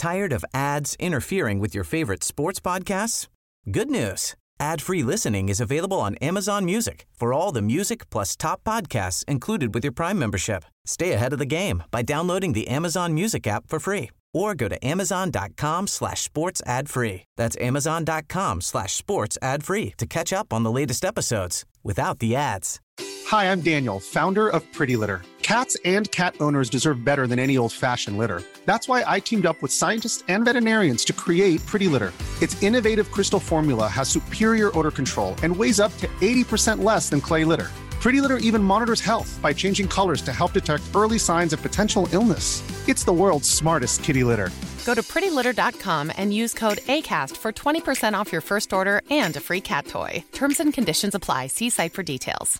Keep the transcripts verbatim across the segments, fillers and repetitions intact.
Tired of ads interfering with your favorite sports podcasts? Good news. Ad-free listening is available on Amazon Music for all the music plus top podcasts included with your Prime membership. Stay ahead of the game by downloading the Amazon Music app for free or go to amazon.com slash sports ad free. That's amazon.com slash sports ad free to catch up on the latest episodes without the ads. Hi, I'm Daniel, founder of Pretty Litter. Cats and cat owners deserve better than any old-fashioned litter. That's why I teamed up with scientists and veterinarians to create Pretty Litter. Its innovative crystal formula has superior odor control and weighs up to eighty percent less than clay litter. Pretty Litter even monitors health by changing colors to help detect early signs of potential illness. It's the world's smartest kitty litter. Go to pretty litter dot com and use code ACAST for twenty percent off your first order and a free cat toy. Terms and conditions apply. See site for details.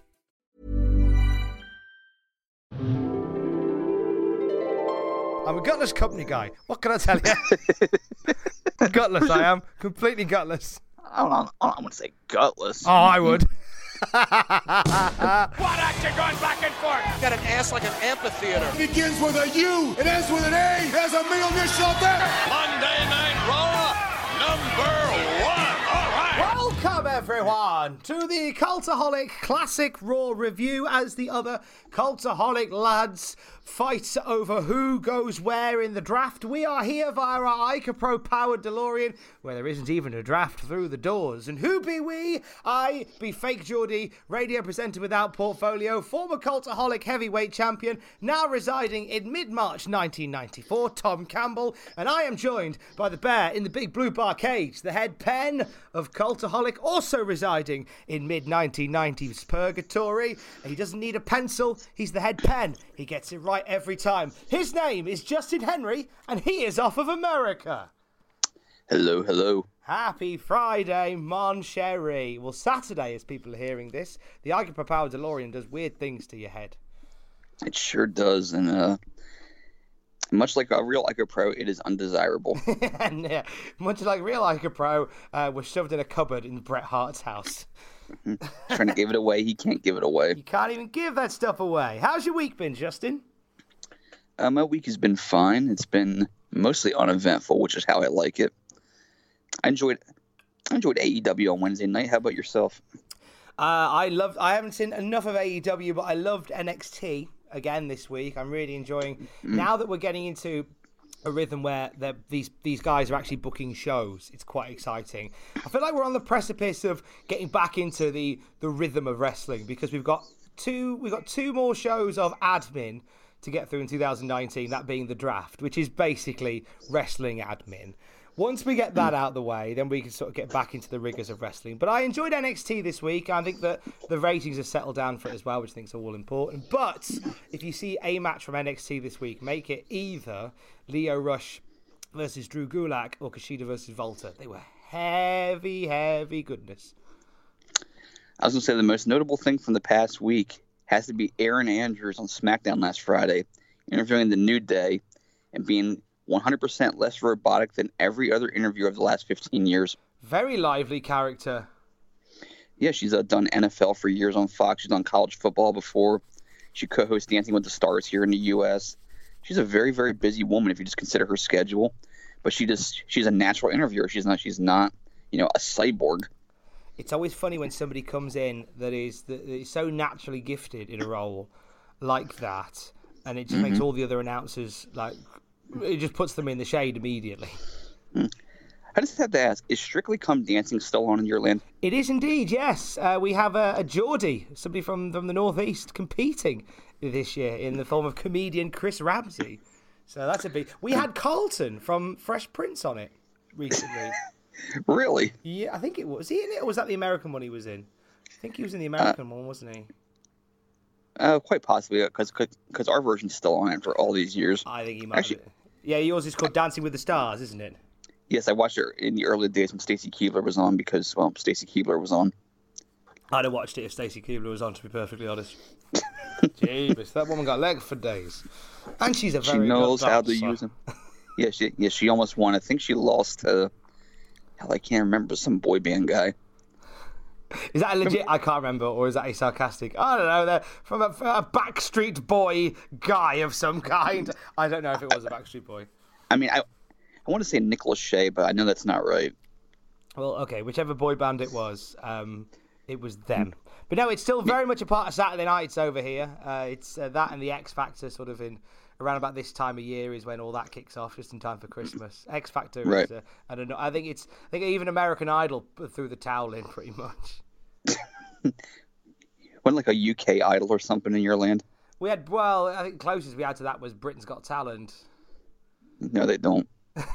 I'm a gutless company guy. What can I tell you? Gutless, I am. Completely gutless. I don't know. I want to say gutless. Oh, I would. What action going back and forth? Got an ass like an amphitheater. It begins with a U, it ends with an A. There's a meal dish out there. Monday Night Raw, number one. All right. Welcome, everyone, to the Cultaholic Classic Raw review as the other Cultaholic lads fight over who goes where in the draft. We are here via our Ica Pro powered DeLorean, where there isn't even a draft through the doors. And who be we? I be Fake Geordie, radio presenter without portfolio, former Cultaholic heavyweight champion, now residing in mid-March nineteen ninety-four, Tom Campbell, and I am joined by the bear in the big blue bar cage, the head pen of Cultaholic, also residing in mid nineteen nineties purgatory. He doesn't need a pencil, he's the head pen. He gets it right every time. His name is Justin Henry, and he is off of America. Hello, hello. Happy Friday, Mon Sherry. Well, Saturday, as people are hearing this, the Ica Pro powered DeLorean does weird things to your head. It sure does, and uh, much like a real Ica Pro, it is undesirable. And yeah, much like real Ica Pro, uh, was shoved in a cupboard in Bret Hart's house. Mm-hmm. Trying to give it away, he can't give it away. You can't even give that stuff away. How's your week been, Justin? Uh, my week has been fine. It's been mostly uneventful, which is how I like it. I enjoyed I enjoyed A E W on Wednesday night. How about yourself? Uh, I loved. I haven't seen enough of A E W, but I loved N X T again this week. I'm really enjoying. Mm-hmm. Now that we're getting into a rhythm where these these guys are actually booking shows, it's quite exciting. I feel like we're on the precipice of getting back into the the rhythm of wrestling, because we've got two we've got two more shows of admin to get through in two thousand nineteen, that being the draft, which is basically wrestling admin. Once we get that out of the way, then we can sort of get back into the rigors of wrestling. But I enjoyed N X T this week. I think that the ratings have settled down for it as well, which I think is all important. But if you see a match from N X T this week, make it either Lio Rush versus Drew Gulak or Kushida versus Volta. They were heavy, heavy goodness. I was going to say the most notable thing from the past week has to be Aaron Andrews on SmackDown last Friday, interviewing The New Day and being one hundred percent less robotic than every other interview of the last fifteen years. Very lively character. Yeah, she's uh, done N F L for years on Fox. She's done college football before. She co-hosts Dancing with the Stars here in the U S. She's a very, very busy woman if you just consider her schedule. But she just she's a natural interviewer. She's not she's not, you know, a cyborg. It's always funny when somebody comes in that is that is so naturally gifted in a role like that, and it just mm-hmm. makes all the other announcers like. It just puts them in the shade immediately. Hmm. I just have to ask, is Strictly Come Dancing still on in your land? It is indeed, yes. Uh, we have a, a Geordie, somebody from, from the Northeast, competing this year in the form of comedian Chris Ramsey. So that's a big... We had Carlton from Fresh Prince on it recently. Really? Yeah, I think it was. Was he in it, or was that the American one he was in? I think he was in the American uh, one, wasn't he? Uh, quite possibly, because because our version's still on after all these years. I think he might. Actually, have yeah, yours is called Dancing with the Stars, isn't it? Yes, I watched it in the early days when Stacy Keibler was on because, well, Stacy Keibler was on. I'd have watched it if Stacy Keibler was on, to be perfectly honest. Jeebus, that woman got legs for days, and she's a very she knows good how to use them. Yeah, she yeah she almost won. I think she lost to. Hell, I can't remember, some boy band guy. Is that a legit? I can't remember, or is that a sarcastic? I don't know. They're from a, from a Backstreet Boy guy of some kind. I don't know if it was a Backstreet Boy. I mean, I, I want to say Nick Lachey, but I know that's not right. Well, okay, whichever boy band it was, um, it was them. But no, it's still very much a part of Saturday nights over here. Uh, it's uh, that and the X Factor sort of in around about this time of year is when all that kicks off, just in time for Christmas. X Factor right. is, uh, I don't know, I think it's, I think even American Idol threw the towel in pretty much. Wasn't like a U K Idol or something in your land? We had, well, I think the closest we had to that was Britain's Got Talent. No, they don't.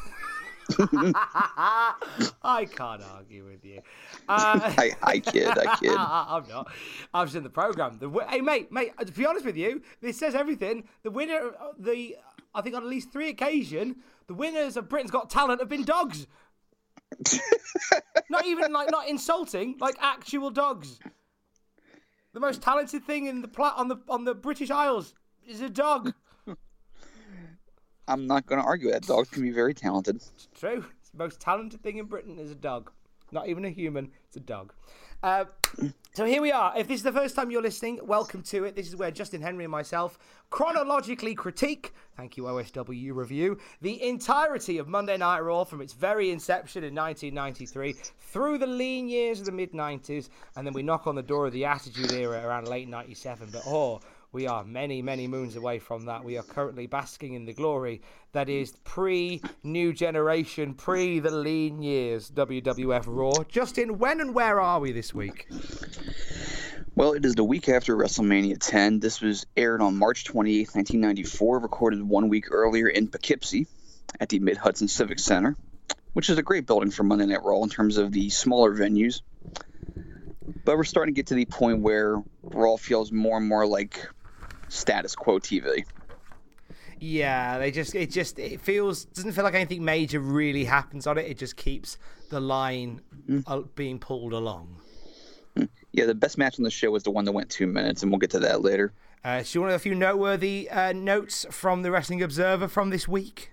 I can't argue with you. Uh, I, I kid, I kid. I'm not. I'm just in the program. The, hey, mate, mate. To be honest with you, this says everything. The winner, the I think on at least three occasions, the winners of Britain's Got Talent have been dogs. Not even like not insulting, like actual dogs. The most talented thing in the pla- on the on the British Isles is a dog. I'm not going to argue that. Dogs can be very talented. It's true. It's the most talented thing in Britain is a dog. Not even a human, it's a dog. Uh, so here we are. If this is the first time you're listening, welcome to it. This is where Justin Henry and myself chronologically critique, thank you O S W Review, the entirety of Monday Night Raw from its very inception in nineteen ninety-three through the lean years of the mid nineties, and then we knock on the door of the Attitude Era around late ninety-seven. But oh, we are many, many moons away from that. We are currently basking in the glory that is pre-New Generation, pre the lean years W W F Raw. Justin, when and where are we this week? Well, it is the week after WrestleMania ten. This was aired on March twenty-eighth, nineteen ninety-four, recorded one week earlier in Poughkeepsie at the Mid-Hudson Civic Center, which is a great building for Monday Night Raw in terms of the smaller venues. But we're starting to get to the point where Raw feels more and more like status quo T V. Yeah, they just it just it feels doesn't feel like anything major really happens on it. It just keeps the line mm. being pulled along. Yeah, the best match on the show was the one that went two minutes, and we'll get to that later. Uh, so you want a few noteworthy uh, notes from the Wrestling Observer from this week?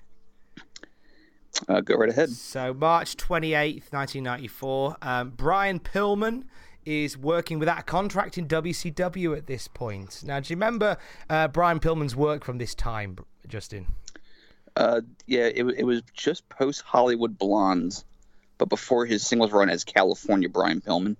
Uh, go right ahead. So March twenty-eighth, nineteen ninety-four, um, Brian Pillman is working without a contract in W C W at this point. Now, do you remember uh, Brian Pillman's work from this time, Justin? Uh, yeah, it, it was just post Hollywood Blondes, but before his singles run as California Brian Pillman.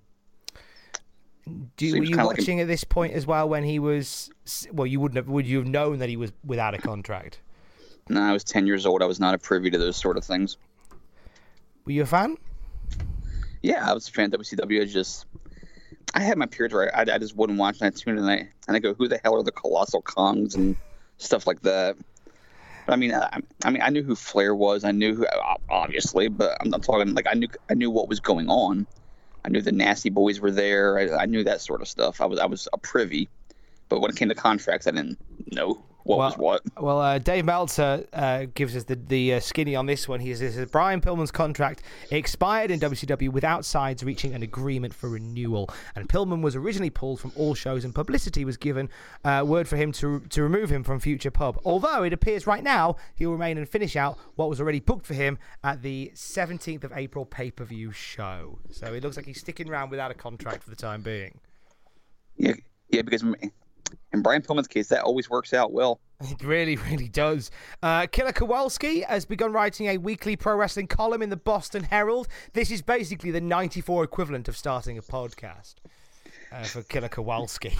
Do, so were you watching like a... at this point as well when he was? Well, you wouldn't have. Would you have known that he was without a contract? No, I was ten years old. I was not a privy to those sort of things. Were you a fan? Yeah, I was a fan of W C W. I just, I had my periods where I, I just wouldn't watch, and I tuned in, and I, and I go, "Who the hell are the Colossal Kongs?" and stuff like that. But I mean, I, I mean, I knew who Flair was. I knew who, obviously, but I'm not talking like I knew. I knew what was going on. I knew the Nasty Boys were there. I, I knew that sort of stuff. I was I was a privy, but when it came to contracts, I didn't know what well, was what. Well, uh, Dave Meltzer uh, gives us the the uh, skinny on this one. He says Brian Pillman's contract expired in W C W without sides reaching an agreement for renewal, and Pillman was originally pulled from all shows, and publicity was given uh, word for him to to remove him from future pub. Although it appears right now he'll remain and finish out what was already booked for him at the seventeenth of April pay-per-view show. So it looks like he's sticking around without a contract for the time being. Yeah, yeah, because in Brian Pillman's case, that always works out well. It really, really does. Uh, Killer Kowalski has begun writing a weekly pro wrestling column in the Boston Herald. This is basically the ninety-four equivalent of starting a podcast uh, for Killer Kowalski.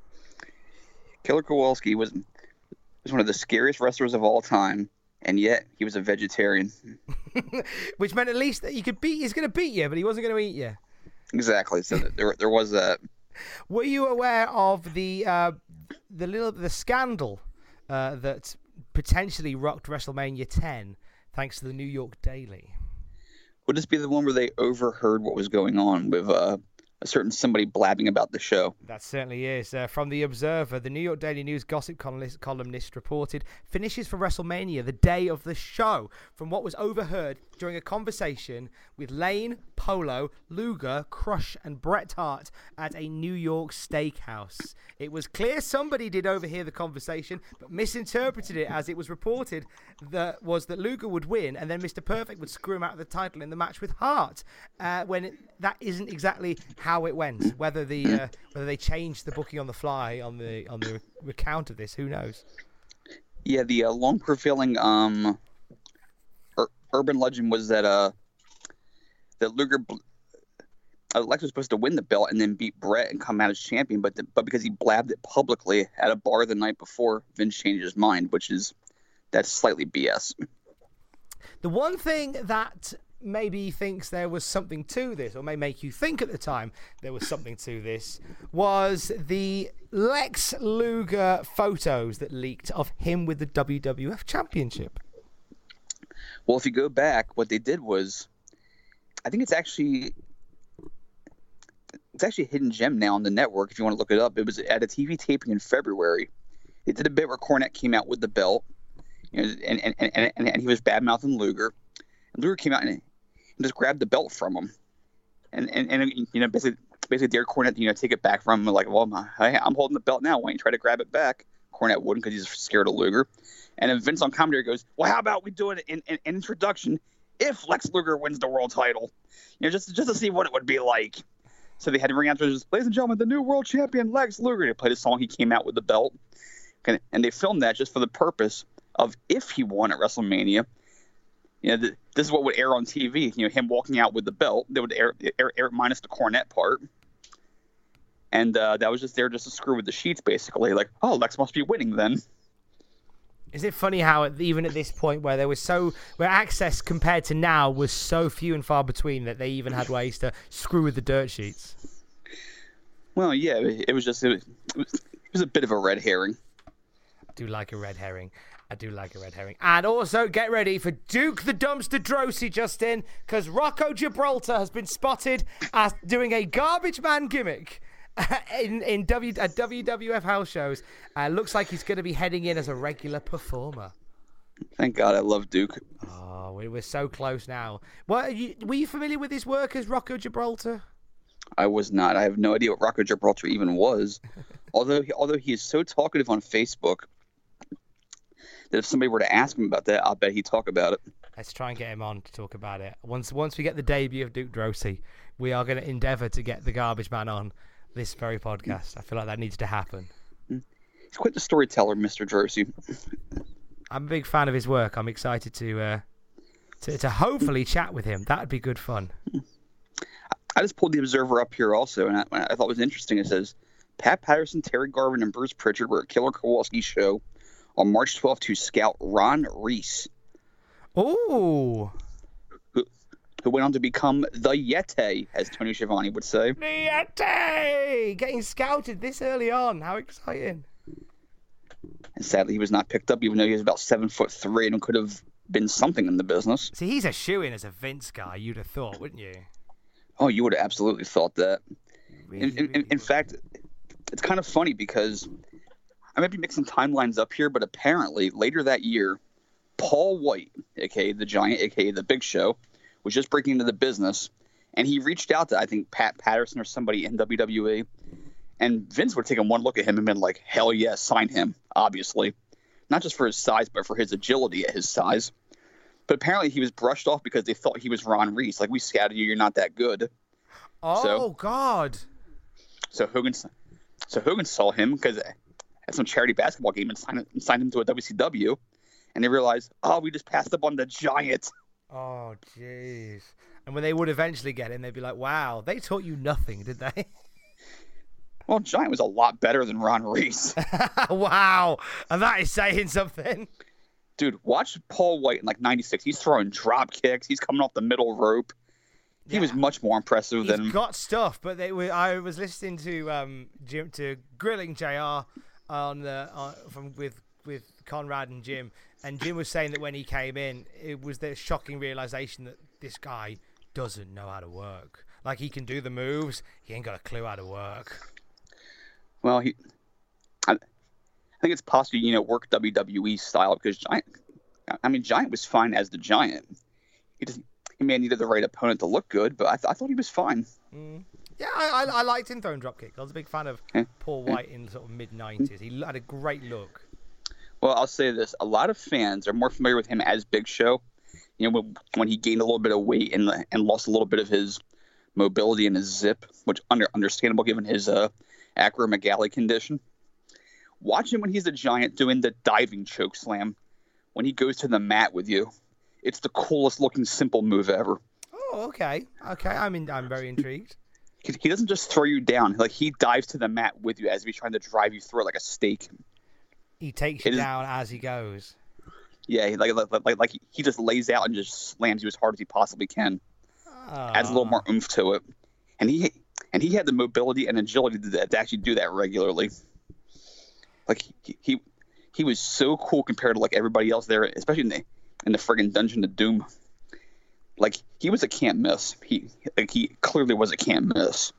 Killer Kowalski was was one of the scariest wrestlers of all time, and yet he was a vegetarian. Which meant at least that he could beat. He's going to beat you, but he wasn't going to eat you. Exactly. So there, there was that. Were you aware of the uh, the little the scandal uh, that potentially rocked WrestleMania ten, thanks to the New York Daily? Would this be the one where they overheard what was going on with uh, a certain somebody blabbing about the show? That certainly is. Uh, from The Observer, the New York Daily News gossip columnist, columnist reported finishes for WrestleMania the day of the show from what was overheard during a conversation with Lane, Polo, Luger, Crush, and Bret Hart at a New York steakhouse. It was clear somebody did overhear the conversation, but misinterpreted it as it was reported that was that Luger would win, and then Mister Perfect would screw him out of the title in the match with Hart. Uh, when it, that isn't exactly how it went. Whether the uh, whether they changed the booking on the fly on the on the recount of this, who knows? Yeah, the uh, long prevailing um. Er, urban legend was that uh that Luger uh, Lex was supposed to win the belt and then beat Brett and come out as champion, but the, but because he blabbed it publicly at a bar the night before, Vince changed his mind, which is that's slightly B S. The one thing that maybe he thinks there was something to this, or may make you think at the time there was something to this, was the Lex Luger photos that leaked of him with the W W F Championship. Well, if you go back, what they did was, I think it's actually it's actually a hidden gem now on the network if you want to look it up. It was at a T V taping in February. They did a bit where Cornette came out with the belt, you know, and, and, and, and, and he was bad-mouthing Luger. And Luger came out and, and just grabbed the belt from him. And, and, and you know, basically, basically dared Cornette, you know, take it back from him. Like, well, my, I'm holding the belt now. Why don't you try to grab it back? Cornette wouldn't because he's scared of Luger. And then Vince on commentary goes, well, how about we do it in an introduction if Lex Luger wins the world title? You know, just, just to see what it would be like. So they had to ring out, ladies and gentlemen, the new world champion, Lex Luger. They played a song. He came out with the belt. And, and they filmed that just for the purpose of if he won at WrestleMania, you know, the, this is what would air on T V. You know, him walking out with the belt. They would air, air, air minus the Cornette part. And uh, that was just there just to screw with the sheets, basically. Like, oh, Lex must be winning then. Is it funny how even at this point where there was so where access compared to now was so few and far between that they even had ways to screw with the dirt sheets? Well, yeah, it was just it was, it was, it was a bit of a red herring. I do like a red herring. I do like a red herring. And also get ready for Duke the Dumpster Droese, Justin, because Rocco Gibraltar has been spotted as doing a garbage man gimmick in in w, at W W F house shows. Uh, looks like he's going to be heading in as a regular performer. Thank God, I love Duke. Oh, we we're so close now. What, you, were you familiar with his work as Rocco Gibraltar? I was not. I have no idea what Rocco Gibraltar even was. although, he, although he is so talkative on Facebook that if somebody were to ask him about that, I'll bet he'd talk about it. Let's try and get him on to talk about it. Once, once we get the debut of Duke Droese, we are going to endeavour to get the garbage man on this very podcast. I feel like that needs to happen. He's quite the storyteller, Mister Droese. I'm a big fan of his work. I'm excited to uh, to, to hopefully chat with him. That would be good fun. I just pulled the Observer up here also, and I, I thought it was interesting. It says, Pat Patterson, Terry Garvin, and Bruce Pritchard were at Killer Kowalski's show on March twelfth to scout Ron Reese. Oh. Who, who went on to become the Yeti, as Tony Schiavone would say. The Yeti! Getting scouted this early on. How exciting. And sadly, he was not picked up, even though he was about seven foot three and could have been something in the business. See, he's a shoo-in as a Vince guy, you'd have thought, wouldn't you? Oh, you would have absolutely thought that. Really, in, in, really in fact, it's kind of funny because I might be mixing timelines up here, but apparently later that year, Paul White, a k a the Giant, a k a the Big Show, was just breaking into the business, and he reached out to, I think, Pat Patterson or somebody in W W E, and Vince would have taken one look at him and been like, hell yes, yeah, sign him, obviously. Not just for his size, but for his agility at his size. But apparently he was brushed off because they thought he was Ron Reese. Like, we scouted you, you're not that good. Oh, so, God. So Hogan, so Hogan saw him because at some charity basketball game and signed, and signed him to a W C W. And they realized, oh, we just passed up on the Giant. Oh, jeez. And when they would eventually get him, they'd be like, wow, they taught you nothing, did they? Well, Giant was a lot better than Ron Reese. Wow. And that is saying something. Dude, watch Paul White in like ninety-six. He's throwing drop kicks. He's coming off the middle rope. He yeah. was much more impressive He's than... He's got stuff, but they were, I was listening to um, Jim, to Grilling J R on the, on, from with with Conrad and Jim, and Jim was saying that when he came in, it was the shocking realization that this guy doesn't know how to work. Like, he can do the moves, he ain't got a clue how to work. Well, he, I, I think it's possibly, you know, work W W E style, because Giant, I mean, Giant was fine as the Giant. He just, he may have needed the right opponent to look good, but I, th- I thought he was fine. Mm. Yeah, I, I, I liked him throwing drop kicks. I was a big fan of yeah. Paul White in sort of mid nineties. He had a great look. Well, I'll say this. A lot of fans are more familiar with him as Big Show. You know, when, when he gained a little bit of weight and and lost a little bit of his mobility and his zip, which under understandable given his uh, acromegaly condition. Watch him when he's a Giant doing the diving choke slam. When he goes to the mat with you, it's the coolest looking simple move ever. Oh, okay. Okay, I'm in, I'm very intrigued. He, he doesn't just throw you down. Like, he dives to the mat with you as if he's trying to drive you through it like a stake. He takes you It is- down as he goes. Yeah, he- like like like, like he just lays out and just slams you as hard as he possibly can. Adds a little more oomph to it. And he and he had the mobility and agility to, to actually do that regularly. Like, he, he he was so cool compared to like everybody else there, especially in the in the friggin' Dungeon of Doom. Like, he was a can't miss. He like he clearly was a can't miss.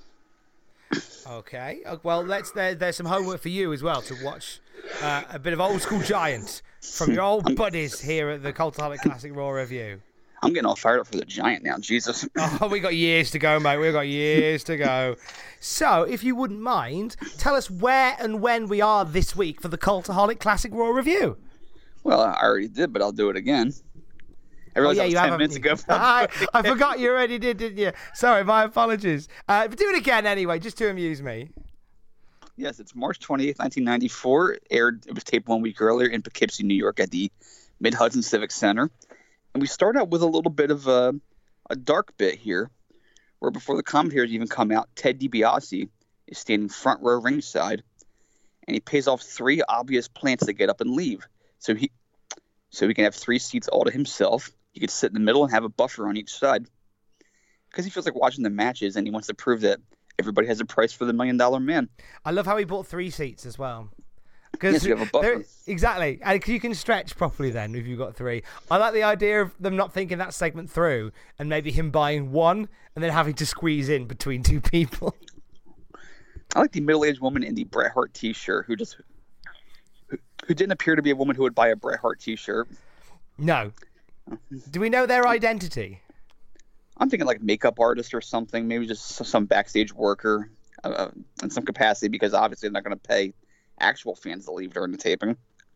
Okay. Uh, Well, let's there, there's some homework for you as well to watch uh, a bit of old school Giant from your old buddies here at the Cultaholic Classic Raw Review. I'm getting all fired up for the Giant now. Jesus. Oh, we got years to go, mate. We've got years to go. So, if you wouldn't mind, tell us where and when we are this week for the Cultaholic Classic Raw Review. Well, I already did, but I'll do it again. I Oh, realized yeah, that was you ten have. minutes ago. I, I forgot you already did, didn't you? Sorry, my apologies. Uh, but do it again anyway, just to amuse me. Yes, it's March twenty-eighth, nineteen ninety-four. Aired. It was taped one week earlier in Poughkeepsie, New York, at the Mid-Hudson Civic Center. And we start out with a little bit of a, a dark bit here, where before the commentators even come out, Ted DiBiase is standing front row ringside, and he pays off three obvious plants to get up and leave. So he, so he can have three seats all to himself. He could sit in the middle and have a buffer on each side, because he feels like watching the matches, and he wants to prove that everybody has a price for the Million Dollar Man. I love how he bought three seats as well. Yes, you have a buffer. there- Exactly. And you can stretch properly then if you've got three. I like the idea of them not thinking that segment through and maybe him buying one and then having to squeeze in between two people. I like the middle-aged woman in the Bret Hart T-shirt who just who, who didn't appear to be a woman who would buy a Bret Hart T-shirt. No. Do we know their identity? I'm thinking like makeup artist or something, maybe just some backstage worker uh, in some capacity, because obviously they're not going to pay actual fans to leave during the taping.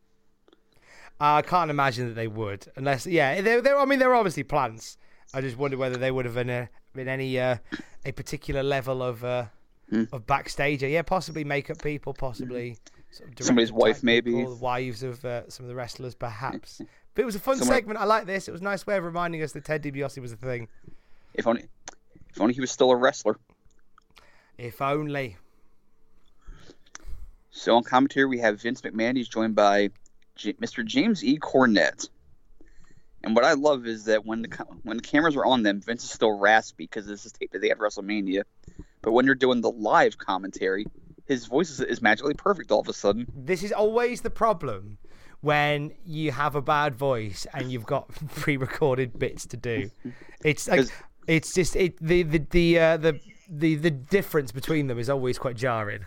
I can't imagine that they would, unless yeah, they're, they're, I mean they're obviously plants. I just wonder whether they would have been a, been any uh, a particular level of uh, Hmm. of backstage. Yeah, possibly makeup people, possibly sort of Somebody's director wife, type maybe. people, the wives of uh, some of the wrestlers, perhaps. But it was a fun Someone- segment. I like this. It was a nice way of reminding us that Ted DiBiase was a thing. If only, if only he was still a wrestler. If only. So on commentary, we have Vince McMahon. He's joined by J- Mister James E. Cornette. And what I love is that when the ca- when the cameras are on them, Vince is still raspy because this is taped the day of WrestleMania. But when you're doing the live commentary, his voice is, is magically perfect all of a sudden. This is always the problem when you have a bad voice and you've got pre-recorded bits to do. It's like 'Cause- it's just it the the the uh, the the the difference between them is always quite jarring.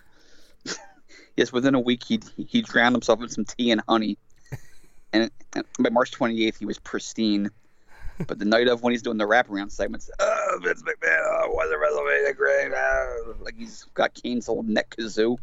Yes, within a week, he he drowned himself in some tea and honey. And, and by March twenty-eighth, he was pristine. But the night of, when he's doing the wraparound segments, oh, Vince McMahon, oh, was it WrestleMania great? Oh, like he's got Kane's old neck kazoo.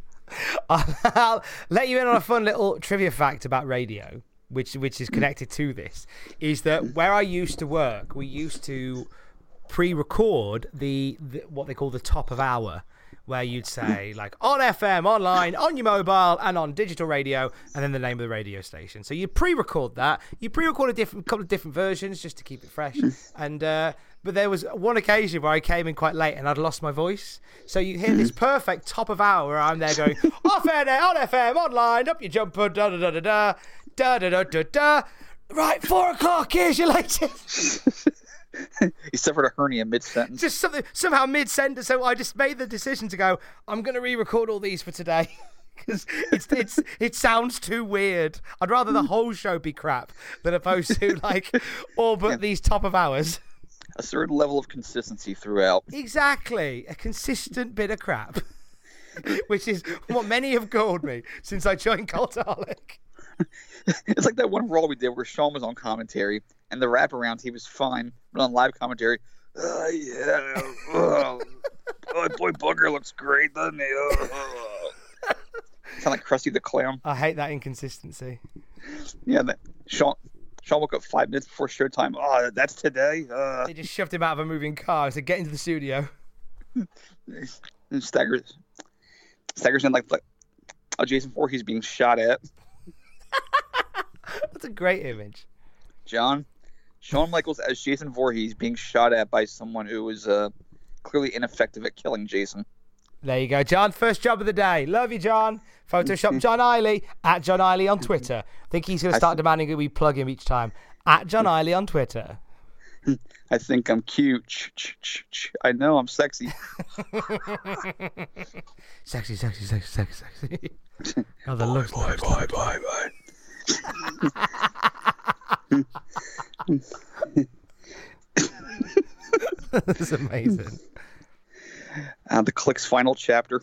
I'll let you in on a fun little trivia fact about radio, which which is connected to this, is that where I used to work, we used to pre-record the, the what they call the top of hour, where you'd say like on F M, online, on your mobile, and on digital radio, and then the name of the radio station. So you pre-record that. You pre-record a different couple of different versions just to keep it fresh. And uh, but there was one occasion where I came in quite late and I'd lost my voice. So you hear this perfect top of hour where I'm there going off air, there, on F M, online, up your jumper, da da da da da da da da da da. Right, four o'clock. Here's your latest. He suffered a hernia mid-sentence. Just something somehow mid-sentence. So I just made the decision to go, I'm going to re-record all these for today because it's it's it sounds too weird. I'd rather the whole show be crap than opposed to like all but these top of hours. A certain level of consistency throughout. Exactly, a consistent bit of crap, which is what many have called me since I joined Cultaholic. It's like that one Raw we did where Sean was on commentary, and the wraparounds, he was fine, but on live commentary, uh, yeah, oh, oh, boy, Booger looks great, doesn't he? Oh. Sound like Krusty the Clown. I hate that inconsistency. Yeah, that, Sean Sean woke up five minutes before showtime. Oh, that's today? Uh, They just shoved him out of a moving car to get into the studio. and staggers, staggers in like, like a Jason Voorhees being shot at. That's a great image. John, Shawn Michaels as Jason Voorhees being shot at by someone who was uh, clearly ineffective at killing Jason. There you go, John. First job of the day. Love you, John. Photoshop John Eiley at John Eiley on Twitter. I think he's going to start demanding that we plug him each time. At John Eiley on Twitter. I think I'm cute. I know I'm sexy. Sexy, sexy, sexy, sexy, sexy. Oh, the bye, looks. Bye, bye, bye, bye. That's amazing. Uh, the Click's final chapter.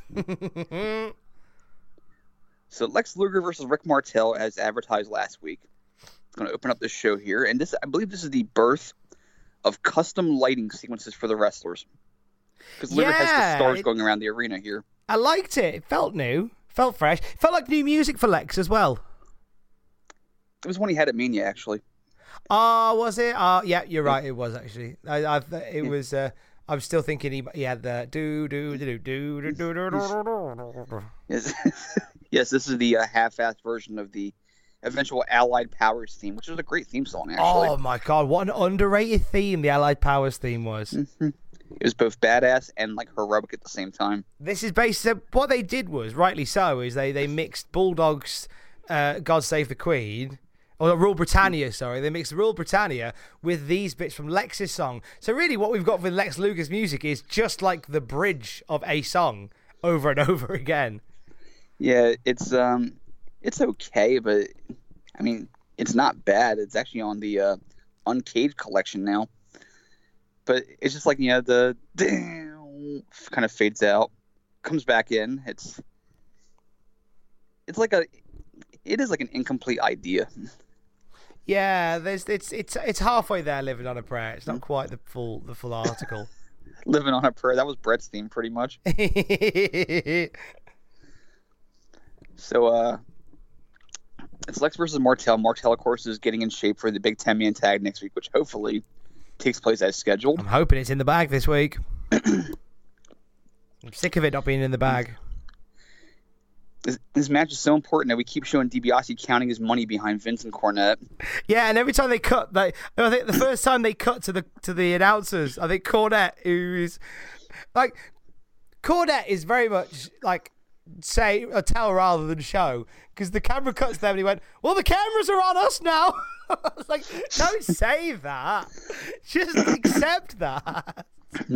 So Lex Luger versus Rick Martel as advertised last week. I'm going to open up this show here, and this I believe this is the birth of custom lighting sequences for the wrestlers. Because Luger yeah, has the stars it, going around the arena here. I liked it. It felt new, felt fresh. It felt like new music for Lex as well. It was when he had at Mania, actually. Oh, was it? Oh, yeah, you're right. It was actually. I, I it was. Uh, I'm still thinking he, he had the do do do do do do do do. Yes, yes. This is the uh, half-assed version of the eventual Allied Powers theme, which was a great theme song, actually. Oh my god, what an underrated theme the Allied Powers theme was. Mm-hmm. It was both badass and like heroic at the same time. This is basically what they did was, rightly so, is they they mixed Bulldog's uh, God Save the Queen. Or Rule Britannia, sorry. They mixed Rule Britannia with these bits from Lex's song. So really what we've got with Lex Luger's music is just like the bridge of a song over and over again. Yeah, it's um, it's okay, but I mean, it's not bad. It's actually on the uh, Uncaged collection now. But it's just like, you know, the kind of fades out, comes back in. It's it's like a, it is like an incomplete idea. Yeah, there's it's it's it's halfway there. Living on a Prayer. It's not quite the full the full article. Living on a Prayer. That was Brett's theme, pretty much. So, uh, it's Lex versus Martel. Martel, of course, is getting in shape for the big ten-man tag next week, which hopefully takes place as scheduled. I'm hoping it's in the bag this week. I'm sick of it not being in the bag. This, this match is so important that we keep showing DiBiase counting his money behind Vince and Cornette. Yeah, and every time they cut, they, I think the first time they cut to the to the announcers, I think Cornette, who's like, Cornette is very much like say or tell rather than show, because the camera cuts them and he went, well, the cameras are on us now. I was like, don't say that. Just accept that.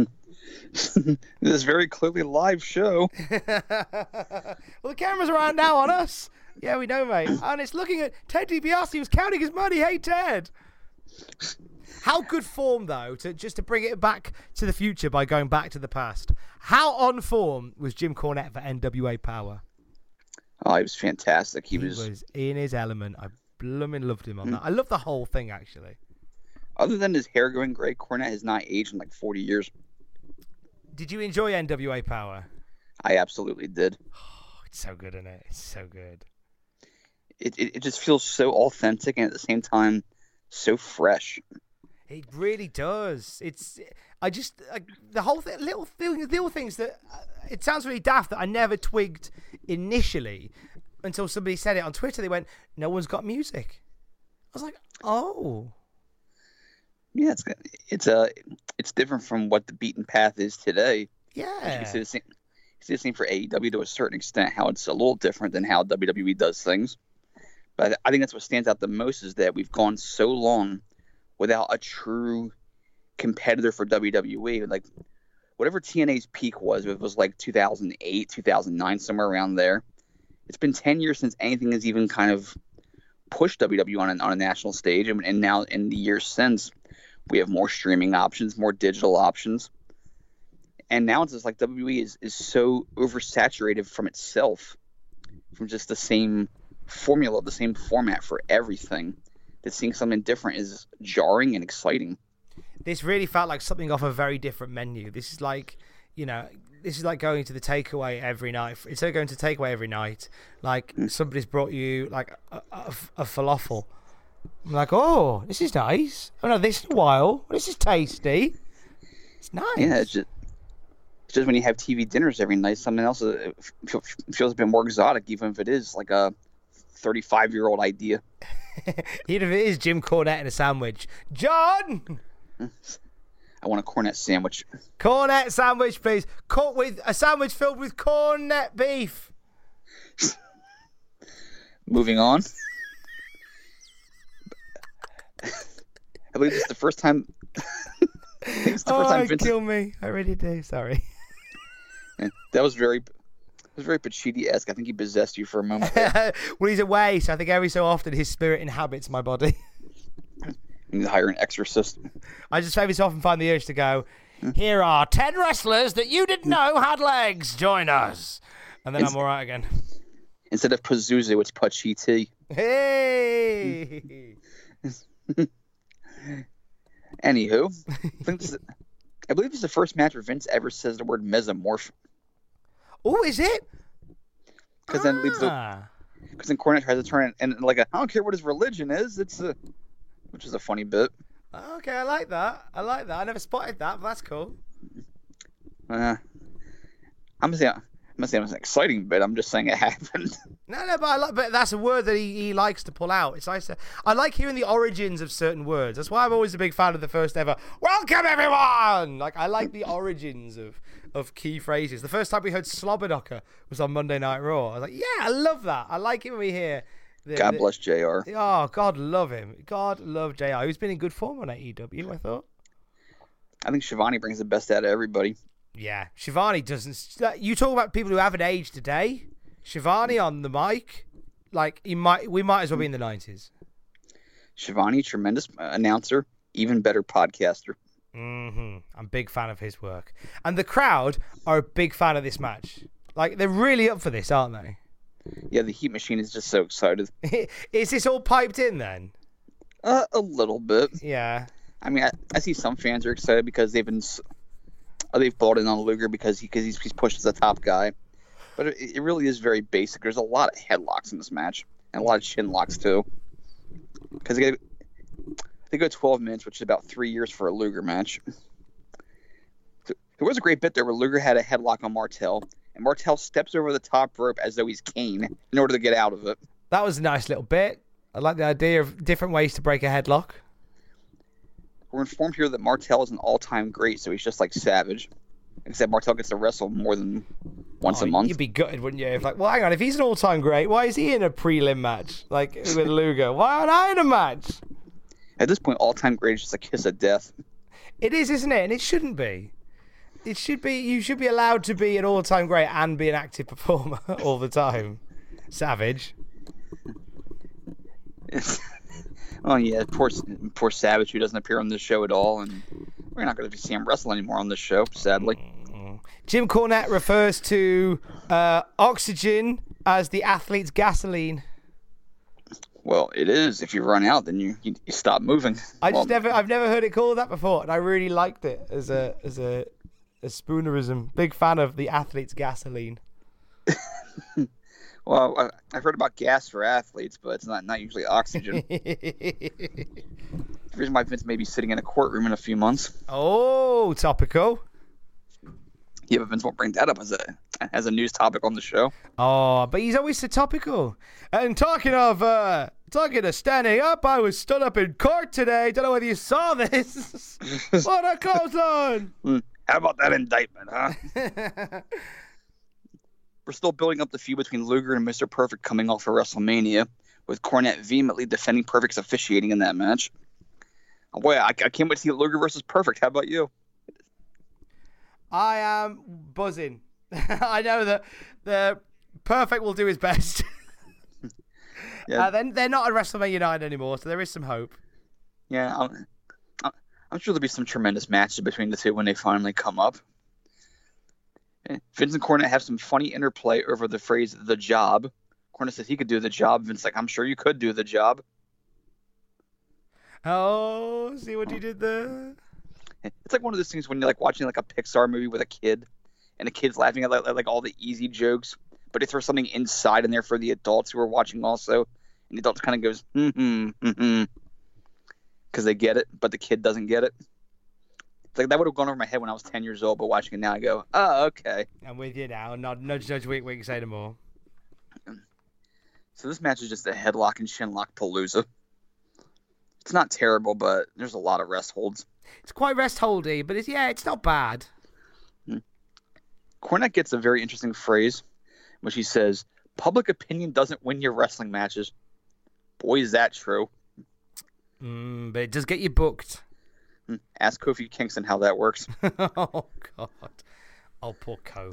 This is very clearly a live show. Well, the cameras are on now on us. Yeah, we know, mate. And it's looking at Ted DiBiase was counting his money. Hey, Ted. How good form, though, to just to bring it back to the future by going back to the past. How on form was Jim Cornette for N W A Power? Oh, he was fantastic. He, he was... was in his element. I blooming loved him on that. I love the whole thing, actually. Other than his hair going gray, Cornette has not aged in like forty years. Did you enjoy N W A Power? I absolutely did. Oh, it's so good, isn't it? It's so good. It, it it just feels so authentic and at the same time so fresh. It really does. It's I just like, the whole thing, little thing, little things that uh, it sounds really daft that I never twigged initially until somebody said it on Twitter. They went, "No one's got music." I was like, "Oh." Yeah, it's it's a it's different from what the beaten path is today. Yeah, you see the same, you see the same for A E W to a certain extent. How it's a little different than how W W E does things. But I think that's what stands out the most is that we've gone so long without a true competitor for W W E. Like whatever T N A's peak was, it was like two thousand eight, two thousand nine, somewhere around there. It's been ten years since anything has even kind of pushed W W E on a, on a national stage, and, and now in the years since. We have more streaming options, more digital options. And now it's just like W W E is, is so oversaturated from itself, from just the same formula, the same format for everything, that seeing something different is jarring and exciting. This really felt like something off a very different menu. This is like, you know, this is like going to the takeaway every night. Instead of going to takeaway every night, like mm. somebody's brought you like a, a, a falafel. I'm like, oh, this is nice. I haven't had this in a while. This is tasty. It's nice. Yeah, it's just, it's just when you have T V dinners every night, something else uh, feels a bit more exotic, even if it is like a thirty-five-year-old idea. Even if it is Jim Cornette in a sandwich. John! I want a Cornette sandwich. Cornette sandwich, please. Cut with a sandwich filled with Cornette beef. Moving on. I believe this is the first time. I think it's the oh, first time Vince... kill me. I really do. Sorry. That was very, it was very Pacitti-esque. I think he possessed you for a moment. Well, he's away, so I think every so often his spirit inhabits my body. You need to hire an exorcist. I just every so often find the urge to go, here are ten wrestlers that you didn't know had legs. Join us. And then it's, I'm all right again. Instead of Pazuzu, it's Pacitti. Hey! Anywho, I, think this is, I believe this is the first match where Vince ever says the word mesomorph. Oh, is it? Because ah. then leaves the. Because then Cornette tries to turn it and like a, I don't care what his religion is. It's a, which is a funny bit. Okay, I like that. I like that. I never spotted that, but that's cool. Uh, I'm saying. I'm not saying it's an exciting bit. I'm just saying it happened. No, no, but I like. But that's a word that he, he likes to pull out. It's nice. To, I like hearing the origins of certain words. That's why I'm always a big fan of the first ever "Welcome everyone." Like I like the origins of, of key phrases. The first time we heard Slobberknocker was on Monday Night Raw. I was like, yeah, I love that. I like it when we hear. The, God the, bless J R. Oh, God love him. God love J R. He's been in good form on A E W. I thought. I think Shivani brings the best out of everybody. Yeah, Shivani doesn't. You talk about people who haven't aged today. Shivani on the mic, like he might. We might as well be in the nineties. Shivani, tremendous announcer, even better podcaster. Mm-hmm. I'm a big fan of his work, and the crowd are a big fan of this match. Like they're really up for this, aren't they? Yeah, the Heat Machine is just so excited. Is this all piped in then? Uh, a little bit. Yeah. I mean, I, I see some fans are excited because they've been. They've bought in on Luger because he because he's, he's pushed as a top guy, but it, it really is very basic. There's a lot of headlocks in this match and a lot of chin locks too. Because they, they go twelve minutes, which is about three years for a Luger match. So, there was a great bit there where Luger had a headlock on Martel, and Martel steps over the top rope as though he's Kane in order to get out of it. That was a nice little bit. I like the idea of different ways to break a headlock. We're informed here that Martel is an all-time great, so he's just like Savage. Except Martel gets to wrestle more than once oh, a month. You'd be gutted, wouldn't you? If like, well, hang on, if he's an all-time great, why is he in a prelim match like with Luger? Why aren't I in a match? At this point, all-time great is just a kiss of death. It is, isn't it? And it shouldn't be. It should be. You should be allowed to be an all-time great and be an active performer all the time. Savage. Oh yeah, poor poor Savage who doesn't appear on this show at all, and we're not going to see him wrestle anymore on this show, sadly. Jim Cornette refers to uh, oxygen as the athlete's gasoline. Well, it is. If you run out, then you you, you stop moving. I well, just never, I've never heard it called that before, and I really liked it as a as a, a spoonerism. Big fan of the athlete's gasoline. Well, I, I've heard about gas for athletes, but it's not, not usually oxygen. The reason why Vince may be sitting in a courtroom in a few months. Oh, topical. Yeah, but Vince won't bring that up as a as a news topic on the show. Oh, but he's always so topical. And talking of uh, talking of standing up, I was stood up in court today. Don't know whether you saw this. What a clothesline! How about that indictment, huh? We're still building up the feud between Luger and Mister Perfect coming off of WrestleMania, with Cornette vehemently defending Perfect's officiating in that match. Oh boy, I, I can't wait to see Luger versus Perfect. How about you? I am buzzing. I know that the Perfect will do his best. Yeah. Uh, then they're not at WrestleMania nine anymore, so there is some hope. Yeah, I'm, I'm sure there'll be some tremendous matches between the two when they finally come up. Vince and Cornette have some funny interplay over the phrase "the job." Cornette says he could do the job. Vince's like, "I'm sure you could do the job." Oh, see what you did there? It's like one of those things when you're like watching like a Pixar movie with a kid, and the kid's laughing at like, like all the easy jokes, but they throw something inside in there for the adults who are watching also, and the adults kind of goes hmm hmm because they get it, but the kid doesn't get it. Like that would have gone over my head when I was ten years old, but watching it now, I go, "Oh, okay." I'm with you now. Nod, nudge, nudge, wink, wink. Say no more. So this match is just a headlock and shinlock palooza. It's not terrible, but there's a lot of rest holds. It's quite rest holdy, but it's, yeah, it's not bad. Hmm. Cornette gets a very interesting phrase, which he says, "Public opinion doesn't win your wrestling matches." Boy, is that true. Mm, but it does get you booked. Hmm. Ask Kofi Kingston how that works. Oh, God. Oh, poor Kof.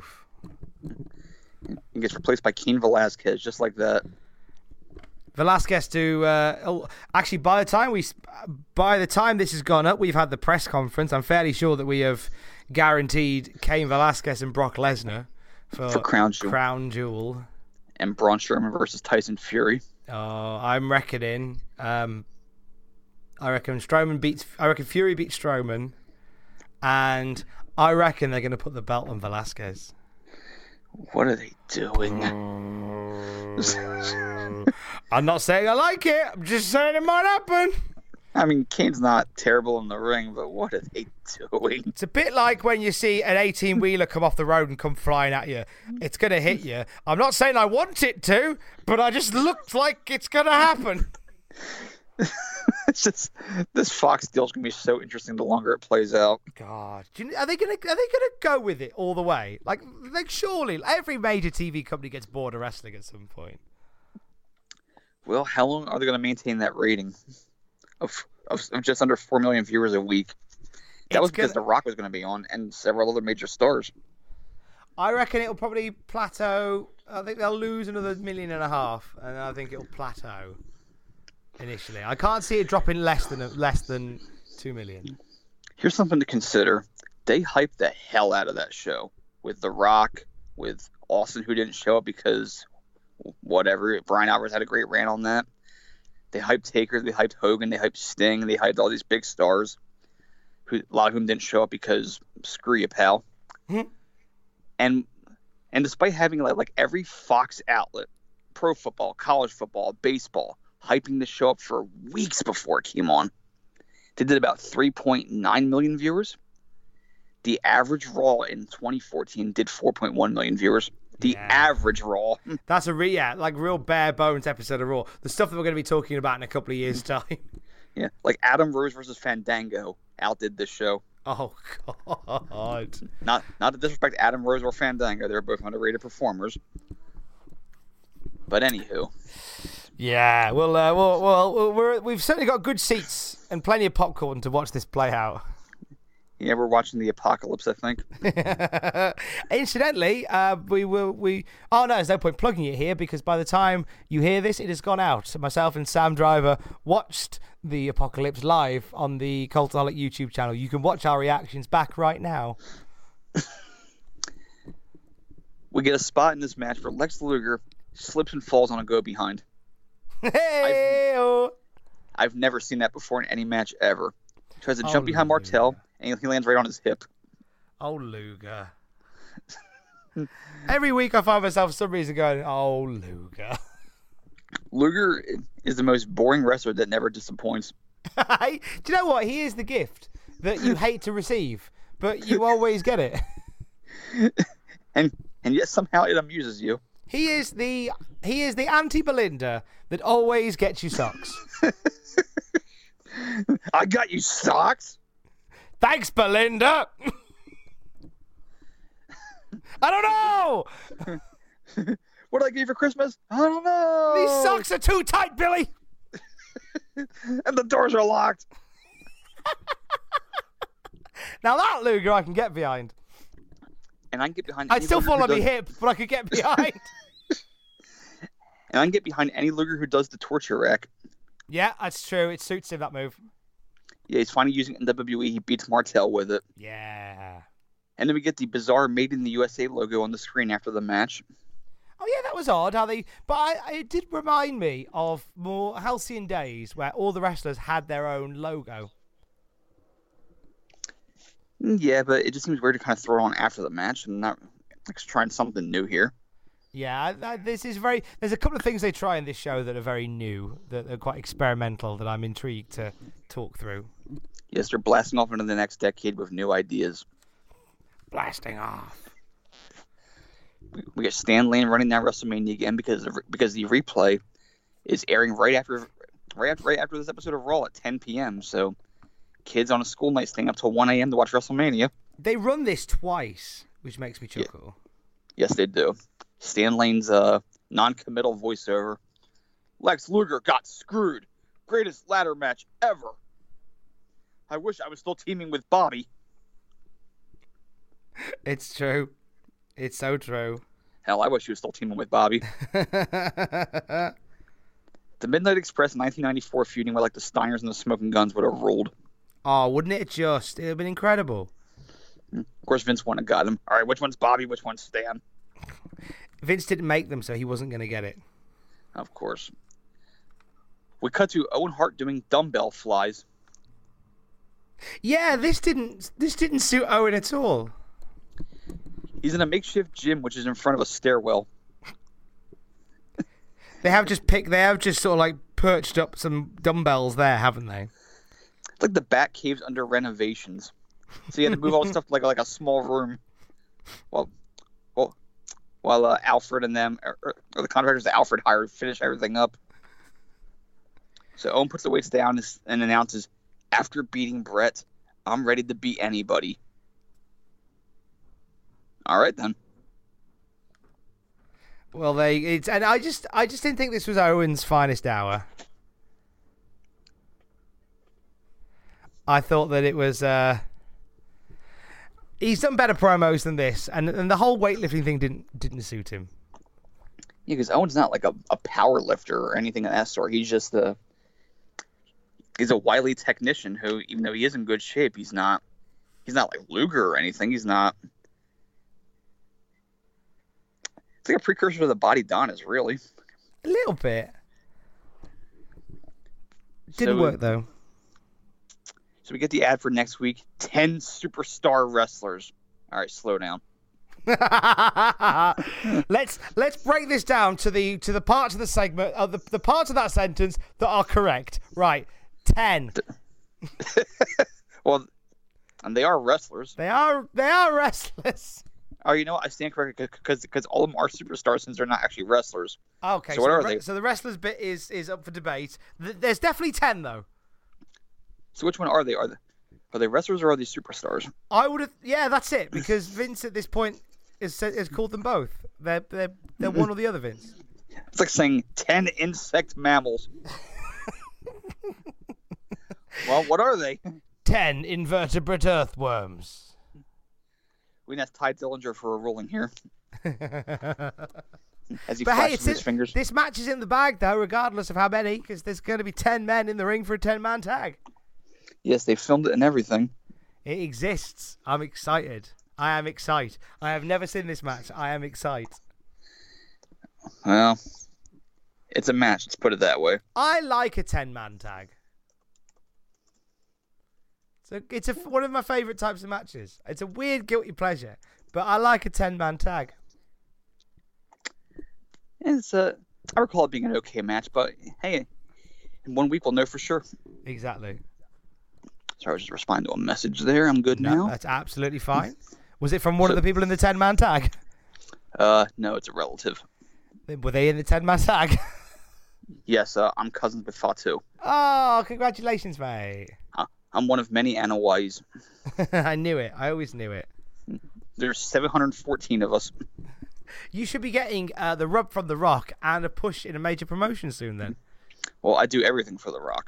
He gets replaced by Cain Velasquez, just like that. Velasquez to uh, oh, actually by the time we by the time this has gone up, we've had the press conference. I'm fairly sure that we have guaranteed Cain Velasquez and Brock Lesnar for, for Crown Jewel. Crown Jewel. And Braun Strowman versus Tyson Fury. Oh, I'm reckoning. Um, I reckon Strowman beats. I reckon Fury beats Strowman, and I reckon they're going to put the belt on Velasquez. What are they doing? I'm not saying I like it. I'm just saying it might happen. I mean, Kane's not terrible in the ring, but what are they doing? It's a bit like when you see an eighteen-wheeler come off the road and come flying at you. It's going to hit you. I'm not saying I want it to, but I just looked like it's going to happen. It's just, this Fox deal's going to be so interesting the longer it plays out. God, do you, are they going to are they going to go with it all the way? Like, like surely every major T V company gets bored of wrestling at some point. Well, how long are they going to maintain that rating of, of, of just under four million viewers a week? That it's was because gonna... The Rock was going to be on and several other major stars. I reckon it'll probably plateau. I think they'll lose another million and a half, and I think it'll plateau initially. I can't see it dropping less than less than two million. Here's something to consider. They hyped the hell out of that show with The Rock, with Austin, who didn't show up because whatever. Brian Alvarez had a great rant on that. They hyped Taker, they hyped Hogan, they hyped Sting, they hyped all these big stars, who a lot of whom didn't show up because screw you, pal. Mm-hmm. And and despite having like, like every Fox outlet, pro football, college football, baseball, hyping the show up for weeks before it came on, they did about three point nine million viewers. The average Raw in twenty fourteen did four point one million viewers. The yeah. average Raw. That's a re- yeah, like real bare bones episode of Raw. The stuff that we're going to be talking about in a couple of years' time. Yeah, like Adam Rose versus Fandango outdid this show. Oh God! Not not to disrespect Adam Rose or Fandango, they're both underrated performers. But anywho. Yeah, well, uh, well, well, we're, we've certainly got good seats and plenty of popcorn to watch this play out. Yeah, we're watching the apocalypse, I think. Incidentally, uh, we will we. Oh no, there's no point plugging it here because by the time you hear this, it has gone out. Myself and Sam Driver watched the apocalypse live on the Cultaholic YouTube channel. You can watch our reactions back right now. We get a spot in this match where Lex Luger slips and falls on a go behind. I've, I've never seen that before in any match ever. He tries to oh, jump behind Martel, and he lands right on his hip. Oh, Luger. Every week I find myself for some reason going, oh, Luger. Luger is the most boring wrestler that never disappoints. Do you know what? He is the gift that you hate to receive, but you always get it. and and yet somehow it amuses you. He is the he is the anti-Belinda that always gets you socks. I got you socks. Thanks, Belinda. I don't know. What did I give you for Christmas? I don't know. These socks are too tight, Billy. And the doors are locked. Now that Luger I can get behind. And I can get behind. I'd still fall on my hip, but I could get behind. And I can get behind any Luger who does the torture rack. Yeah, that's true. It suits him, that move. Yeah, he's finally using it in W W E. He beats Martel with it. Yeah. And then we get the bizarre Made in the U S A logo on the screen after the match. Oh, yeah, that was odd how they... But I, it did remind me of more halcyon days where all the wrestlers had their own logo. Yeah, but it just seems weird to kind of throw it on after the match and not like trying something new here. Yeah, this is very... There's a couple of things they try in this show that are very new, that are quite experimental, that I'm intrigued to talk through. Yes, they're blasting off into the next decade with new ideas. Blasting off. We get Stan Lane running down WrestleMania again because of, because the replay is airing right after, right after, right after this episode of Raw at ten p.m. So, kids on a school night staying up till one a.m. to watch WrestleMania. They run this twice, which makes me chuckle. Yeah. Yes, they do. Stan Lane's uh, non-committal voiceover. Lex Luger got screwed. Greatest ladder match ever. I wish I was still teaming with Bobby. It's true. It's so true. Hell, I wish he was still teaming with Bobby. The Midnight Express nineteen ninety-four feuding with like the Steiners and the Smoking Guns would have ruled. Oh, wouldn't it just? It would have been incredible. Of course, Vince wouldn't have got him. All right, which one's Bobby? Which one's Stan? Vince didn't make them, so he wasn't going to get it. Of course. We cut to Owen Hart doing dumbbell flies. Yeah, this didn't. This didn't suit Owen at all. He's in a makeshift gym, which is in front of a stairwell. They have just picked. They have just sort of like perched up some dumbbells there, haven't they? It's like the Bat Cave's under renovations, so you had to move all the stuff to like like a small room. Well, well, while uh, Alfred and them, or, or the contractors that Alfred hired, finish everything up. So Owen puts the weights down and announces, "After beating Brett, I'm ready to beat anybody." All right then. Well, they it's and I just I just didn't think this was Owen's finest hour. I thought that it was. Uh, he's done better promos than this, and and the whole weightlifting thing didn't didn't suit him. Yeah, because Owen's not like a, a power lifter or anything of that sort. He's just a he's a wily technician who, even though he is in good shape, he's not he's not like Luger or anything. He's not. It's like a precursor to the Body Donis, really. A little bit. Didn't so, work though. So we get the ad for next week. Ten superstar wrestlers. All right, slow down. let's let's break this down to the to the parts of the segment of uh, the the parts of that sentence that are correct. Right, ten. Well, and they are wrestlers. They are they are wrestlers. Oh, you know what? I stand corrected because because all of them are superstars since they're not actually wrestlers. Okay, so, so what the are re- they? So the wrestlers bit is is up for debate. Th- there's definitely ten though. So which one are they? Are they are they wrestlers or are they superstars? I would have. Yeah, that's it. Because Vince at this point is has called them both. They're they're they're one or the other. Vince. It's like saying ten insect mammals. Well, what are they? Ten invertebrate earthworms. We can ask Ty Dillinger for a ruling here. As he but flashes hey, it's his in, fingers. This match is in the bag, though, regardless of how many, because there's going to be ten men in the ring for a ten-man tag. Yes, they filmed it and everything. It exists. I'm excited. I am excited. I have never seen this match. I am excited. Well, it's a match. Let's put it that way. I like a ten-man tag. So it's a, one of my favourite types of matches. It's a weird guilty pleasure, but I like a ten-man tag. It's a, I recall it being an okay match, but hey, in one week we'll know for sure. Exactly. Sorry, I was just responding to a message there. I'm good no, now. That's absolutely fine. Was it from one so, of the people in the ten-man tag? Uh, no, it's a relative. Were they in the ten-man tag? Yes, uh, I'm cousins with Fatu. Oh, congratulations, mate. Uh, I'm one of many Anawais. I knew it. I always knew it. There's seven hundred fourteen of us. You should be getting uh, the rub from The Rock and a push in a major promotion soon then. Well, I do everything for The Rock.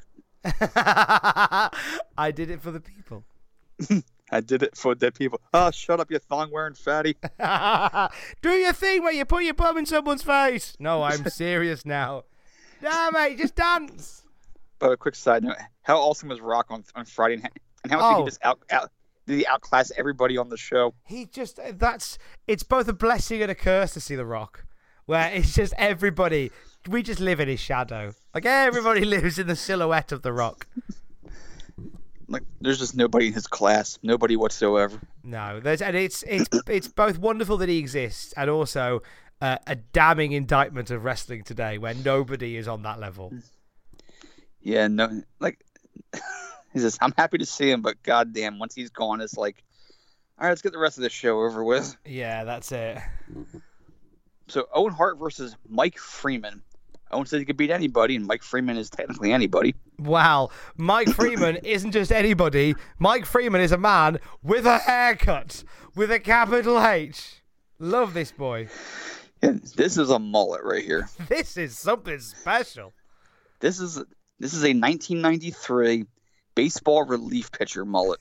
I did it for the people. I did it for the people. Oh, shut up, you thong-wearing fatty. Do your thing where you put your bum in someone's face. No, I'm serious now. Nah, mate, just dance. But a quick side note, how awesome was Rock on, on Friday, and how much oh. did he just out, out did he outclass everybody on the show? He just, that's, it's both a blessing and a curse to see The Rock, where it's just everybody, we just live in his shadow. Like, everybody lives in the silhouette of The Rock. Like, there's just nobody in his class, nobody whatsoever. No, there's, and it's it's it's both wonderful that he exists, and also uh, a damning indictment of wrestling today, where nobody is on that level. Yeah, no, like, he says, I'm happy to see him, but goddamn, once he's gone, it's like, all right, let's get the rest of this show over with. Yeah, that's it. So Owen Hart versus Mike Freeman. Owen says he could beat anybody, and Mike Freeman is technically anybody. Wow. Mike Freeman isn't just anybody. Mike Freeman is a man with a haircut, with a capital H. Love this boy. Yeah, this is a mullet right here. This is something special. This is this is a nineteen ninety-three baseball relief pitcher mullet.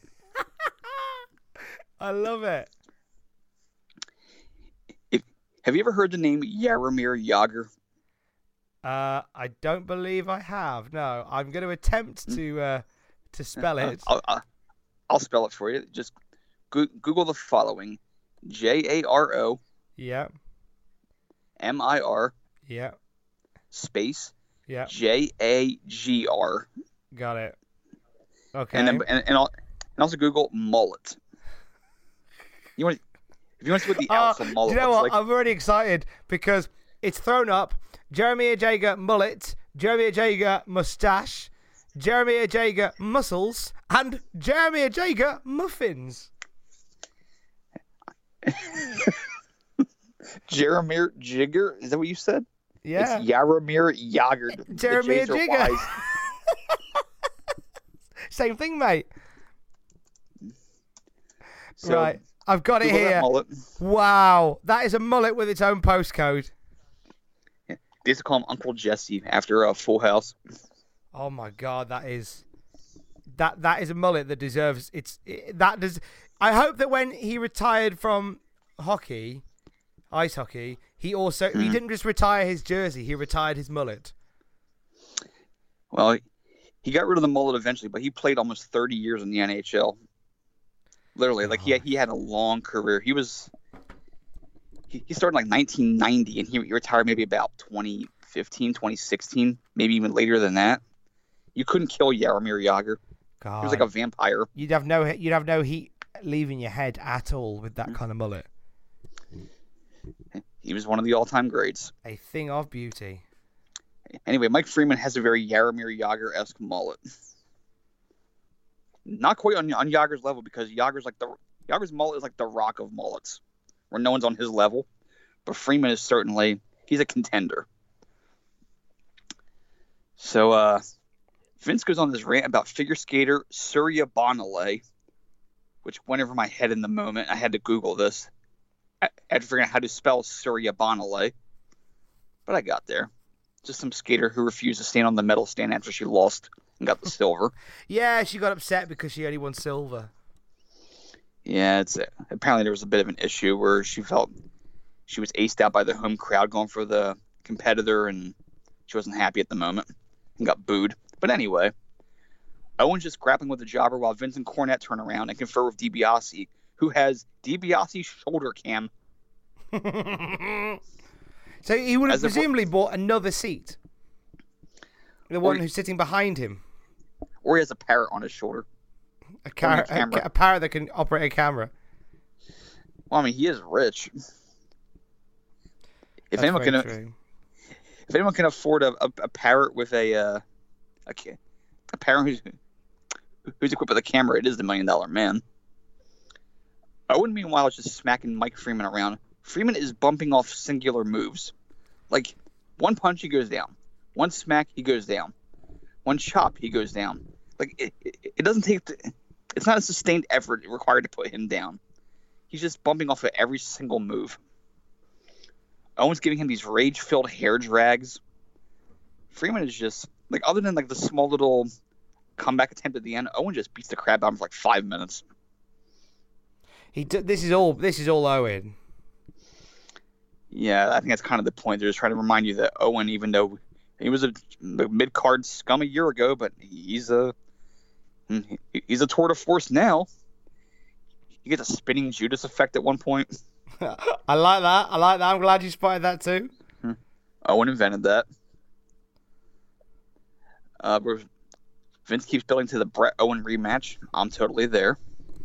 I love it. If, have you ever heard the name Jaromir Jagr? Uh, I don't believe I have. No, I'm going to attempt to uh, to spell it. I'll, I'll, I'll spell it for you. Just go- Google the following: J A R O. Yeah. M I R. Yeah. Space. Yeah. J A G R. Got it. Okay. And then and and, I'll, and also Google mullet. You want if you want to see what the uh, alpha mullet do you know looks what? like? I'm already excited because it's thrown up Jaromir Jagr mullet, Jaromir Jagr mustache, Jaromir Jagr muscles, and Jaromir Jagr muffins. Jaromir Jigger? Is that what you said? Yeah. It's Jaromir Jagr. Jaromir Jagr. Same thing, mate. So, right. I've got it here. Mullet. Wow. That is a mullet with its own postcode. Yeah. They used to call him Uncle Jesse after a uh, Full House. Oh my God, that is that that is a mullet that deserves it's it, that does. I hope that when he retired from hockey, ice hockey, he also mm. he didn't just retire his jersey, he retired his mullet. Well, he got rid of the mullet eventually, but he played almost thirty years in the N H L. Literally, like he had, he had a long career. He was he, he started in like nineteen ninety, and he retired maybe about twenty fifteen, twenty sixteen, maybe even later than that. You couldn't kill Jaromir Jagr. God. He was like a vampire. You'd have no you'd have no heat leaving your head at all with that mm. kind of mullet. He was one of the all-time greats. A thing of beauty. Anyway, Mike Freeman has a very Jaromir Jagr-esque mullet. Not quite on on Jagr's level, because Jagr's like the Jagr's mullet is like the Rock of mullets, where no one's on his level. But Freeman is certainly he's a contender. So uh, Vince goes on this rant about figure skater Surya Bonale, which went over my head in the moment. I had to Google this. I had to figure out how to spell Surya Bonale, but I got there. Just some skater who refused to stand on the medal stand after she lost and got the silver. Yeah, she got upset because she only won silver. Yeah, it's apparently there was a bit of an issue where she felt she was aced out by the home crowd going for the competitor, and she wasn't happy at the moment and got booed. But anyway, Owen's just grappling with the jobber while Vince and Cornette turn around and confer with DiBiase, who has DiBiase's shoulder cam. So he would have As if- presumably bought another seat. The one who's sitting behind him. Or he has a parrot on his shoulder. A, car- a, camera. a parrot that can operate a camera. Well, I mean, he is rich. If That's anyone very can, true. if anyone can afford a, a, a parrot with a uh, a, a parrot who's who's equipped with a camera, it is the Million Dollar Man. Owen, meanwhile, is just smacking Mike Freeman around. Freeman is bumping off singular moves. Like, one punch, he goes down. One smack, he goes down. One chop, he goes down. Like, it, it, it doesn't take... The, it's not a sustained effort required to put him down. He's just bumping off of every single move. Owen's giving him these rage-filled hair drags. Freeman is just... Like, other than, like, the small little comeback attempt at the end, Owen just beats the crap out of him for, like, five minutes. He d- This is all This is all Owen. Yeah, I think that's kind of the point. They're just trying to remind you that Owen, even though he was a mid-card scum a year ago, but he's a he's a tour de force now. He gets a spinning Judas effect at one point. I like that. I like that. I'm glad you spotted that too. Hmm. Owen invented that. Uh, Vince keeps building to the Bret Owen rematch. I'm totally there.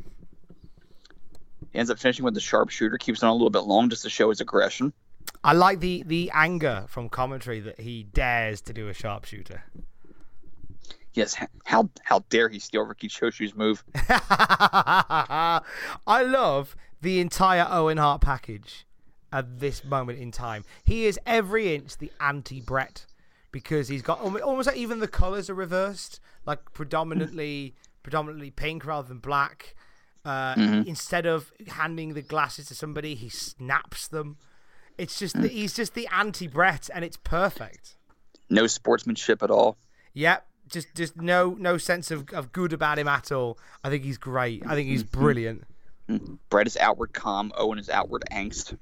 He ends up finishing with the sharpshooter, keeps it on a little bit long just to show his aggression. I like the, the anger from commentary that he dares to do a sharpshooter. Yes, how how dare he steal Ricky Choshu's move? I love the entire Owen Hart package at this moment in time. He is every inch the anti-Bret. because he's got almost, almost like even the colors are reversed, like predominantly predominantly pink rather than black. Uh, mm-hmm. Instead of handing the glasses to somebody, he snaps them. It's just the, he's just the anti-Bret, and it's perfect. No sportsmanship at all. Yep, just just no no sense of, of good about him at all. I think he's great. I think he's brilliant. Bret is outward calm. Owen is outward angst.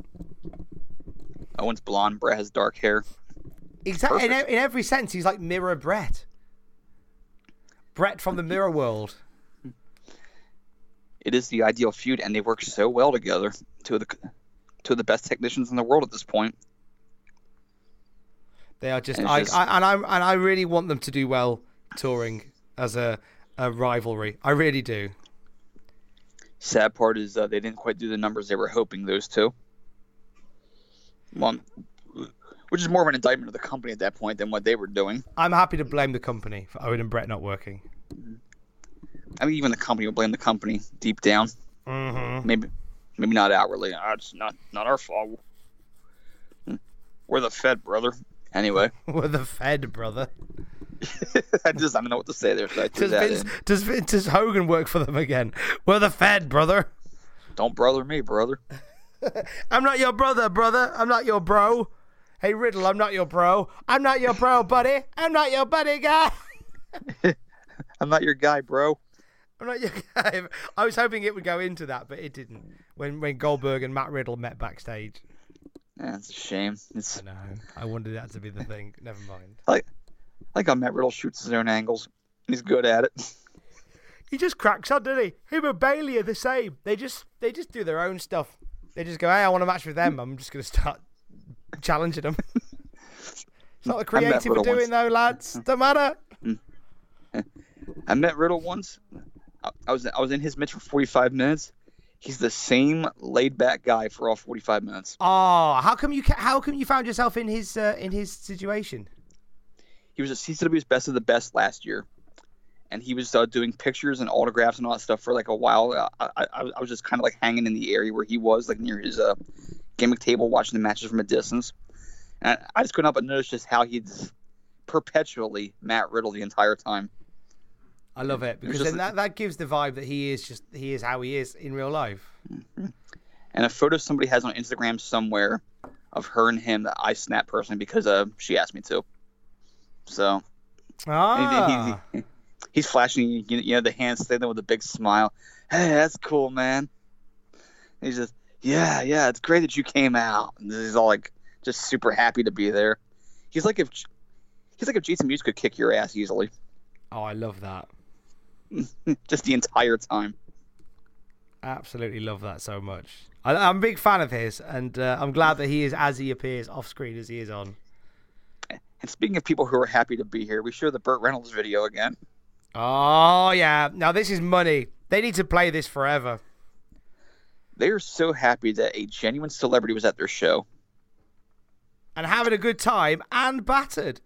Owen's blonde. Bret has dark hair. Exactly. In, in every sense, he's like mirror Bret. Bret from the mirror world. It is the ideal feud, and they work so well together. Two of the two of the best technicians in the world at this point. They are just, I, just... I, and I and I really want them to do well touring as a, a rivalry. I really do. Sad part is uh, they didn't quite do the numbers they were hoping. Those two, one, which is more of an indictment of the company at that point than what they were doing. I'm happy to blame the company for Owen and Bret not working. I mean, even the company will blame the company deep down. Mm-hmm. Maybe, maybe not outwardly. Oh, it's not not our fault. We're the Fed, brother. Anyway, we're the Fed, brother. I just I don't know what to say there. So I threw does, that Vince, in. does does Hogan work for them again? We're the Fed, brother. Don't brother me, brother. I'm not your brother, brother. I'm not your bro. Hey Riddle, I'm not your bro. I'm not your bro, buddy. I'm not your buddy, guy. I'm not your guy, bro. I'm not your guy. I was hoping it would go into that, but it didn't. When when Goldberg and Matt Riddle met backstage. Yeah, it's a shame. It's... I know. I wanted that to be the thing. Never mind. Like, like how Matt Riddle shoots his own angles. He's good at it. He just cracks on, doesn't he? Him and Bailey are the same. They just they just do their own stuff. They just go, hey, I want to match with them. I'm just going to start challenging them. It's not the creative we're doing, once. though, lads. Don't matter. I met Riddle once. I was I was in his match for forty-five minutes. He's the same laid-back guy for all forty-five minutes. Oh, how come you how come you found yourself in his uh, in his situation? He was he said he was best of the best last year, and he was uh, doing pictures and autographs and all that stuff for like a while. I I, I was just kind of like hanging in the area where he was, like near his uh, gimmick table, watching the matches from a distance. And I, I just couldn't help but notice just how he's perpetually Matt Riddle the entire time. I love it because then that, that gives the vibe that he is just he is how he is in real life. Mm-hmm. And a photo somebody has on Instagram somewhere of her and him that I snapped personally because uh, she asked me to. So ah. he, he, he's flashing you, you know the hands thing with a big smile. Hey, that's cool, man. And he's just yeah, yeah, it's great that you came out. And he's all like just super happy to be there. He's like if he's like if Jason Mewes could kick your ass easily. Oh, I love that. Just the entire time. Absolutely love that so much. I, I'm a big fan of his, and uh, I'm glad that he is as he appears off screen as he is on. And speaking of people who are happy to be here, we show the Burt Reynolds video again. Oh, yeah. Now, this is money. They need to play this forever. They are so happy that a genuine celebrity was at their show. And having a good time and battered.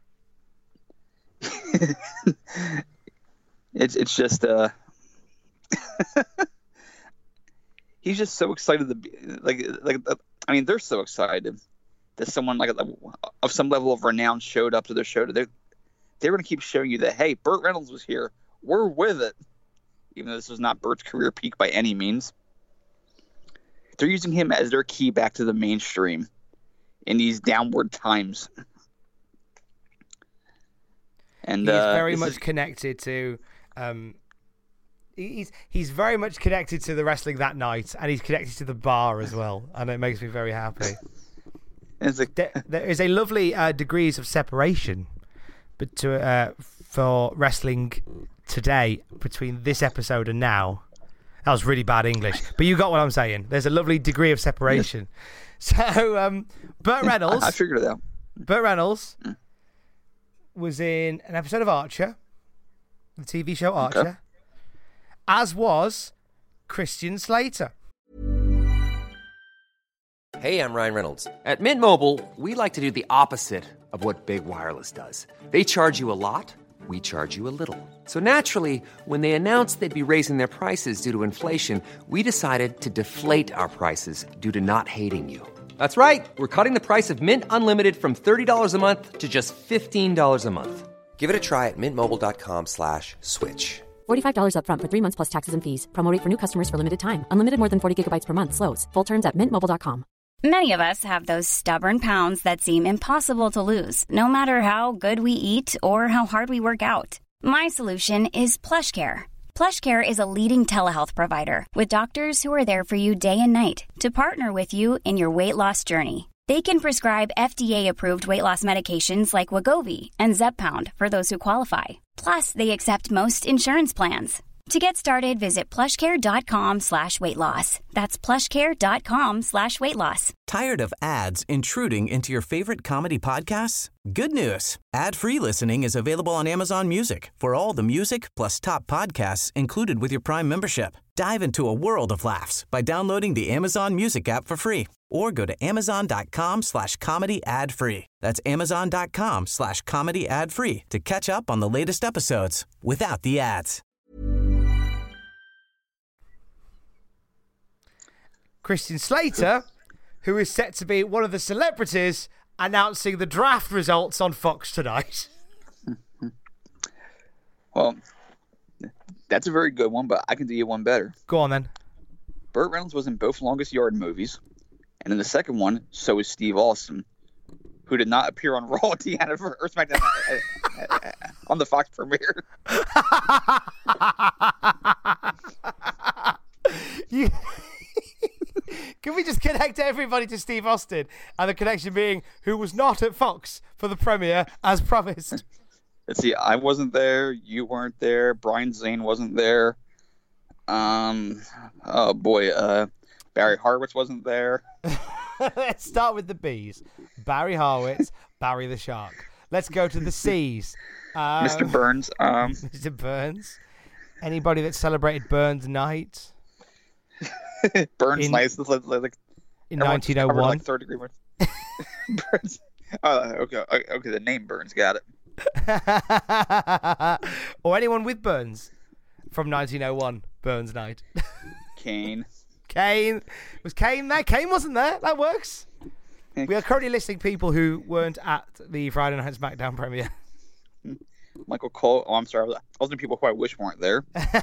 It's it's just uh, he's just so excited to be like like I mean they're so excited that someone like of some level of renown showed up to their show. They they're going to keep showing you that hey, Burt Reynolds was here. We're with it, even though this was not Burt's career peak by any means. They're using him as their key back to the mainstream in these downward times. And he's uh, very much is... connected to. Um, he's he's very much connected to the wrestling that night, and he's connected to the bar as well, and it makes me very happy. A... there, there is a lovely uh, degrees of separation, but to uh, for wrestling today between this episode and now. That was really bad English, but you got what I'm saying. There's a lovely degree of separation. So, um, Burt Reynolds. I, I figured it out. Burt Reynolds mm. was in an episode of Archer. The T V show Archer, okay. As was Christian Slater. Hey, I'm Ryan Reynolds. At Mint Mobile, we like to do the opposite of what Big Wireless does. They charge you a lot, we charge you a little. So naturally, when they announced they'd be raising their prices due to inflation, we decided to deflate our prices due to not hating you. That's right. We're cutting the price of Mint Unlimited from thirty dollars a month to just fifteen dollars a month. Give it a try at mintmobile.com slash switch. forty-five dollars up front for three months plus taxes and fees. Promo rate for new customers for limited time. Unlimited more than forty gigabytes per month. Slows full terms at mint mobile dot com. Many of us have those stubborn pounds that seem impossible to lose, no matter how good we eat or how hard we work out. My solution is PlushCare. PlushCare is a leading telehealth provider with doctors who are there for you day and night to partner with you in your weight loss journey. They can prescribe F D A-approved weight loss medications like Wegovy and Zepbound for those who qualify. Plus, they accept most insurance plans. To get started, visit plushcare.com slash weight loss. That's plushcare.com slash weight loss. Tired of ads intruding into your favorite comedy podcasts? Good news. Ad-free listening is available on Amazon Music for all the music plus top podcasts included with your Prime membership. Dive into a world of laughs by downloading the Amazon Music app for free or go to amazon.com slash comedy ad free. That's amazon.com slash comedy ad free to catch up on the latest episodes without the ads. Christian Slater, who is set to be one of the celebrities announcing the draft results on Fox tonight. Well, that's a very good one, but I can do you one better. Go on, then. Burt Reynolds was in both Longest Yard movies, and in the second one, so is Steve Austin, who did not appear on Raw at the anniversary or SmackDown on the Fox premiere. you... Can we just connect everybody to Steve Austin, and the connection being who was not at Fox for the premiere as promised? Let's see, I wasn't there, you weren't there, Brian Zane wasn't there. Um, oh boy, uh, Barry Horowitz wasn't there. Let's start with the B's. Barry Horowitz, Barry the Shark. Let's go to the C's. Um, Mister Burns. Um, Mister Burns. Anybody that celebrated Burns Night? Burns in, Night. Like, like, in nineteen oh one. Like third degree Burns. Oh, okay, okay. The name Burns. Got it. Or anyone with Burns from nineteen oh one. Burns Night. Kane. Kane. Was Kane there? Kane wasn't there. That works. We are currently listing people who weren't at the Friday Night SmackDown premiere. Michael Cole. Oh, I'm sorry. I was doing people who I wish weren't there.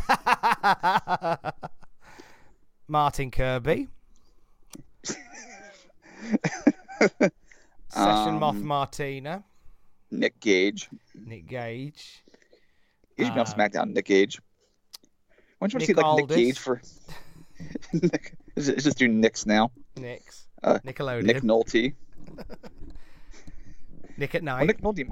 Martin Kirby. Session um, Moth Martina. Nick Gage. Nick Gage. He should be on SmackDown. Nick Gage. Why don't you want to see like Aldis. Nick Gage for? Nick, let's just do Nick's now. Nick's. Uh, Nickelodeon. Nick Nolte. Nick at Night. Oh, Nick Nolte.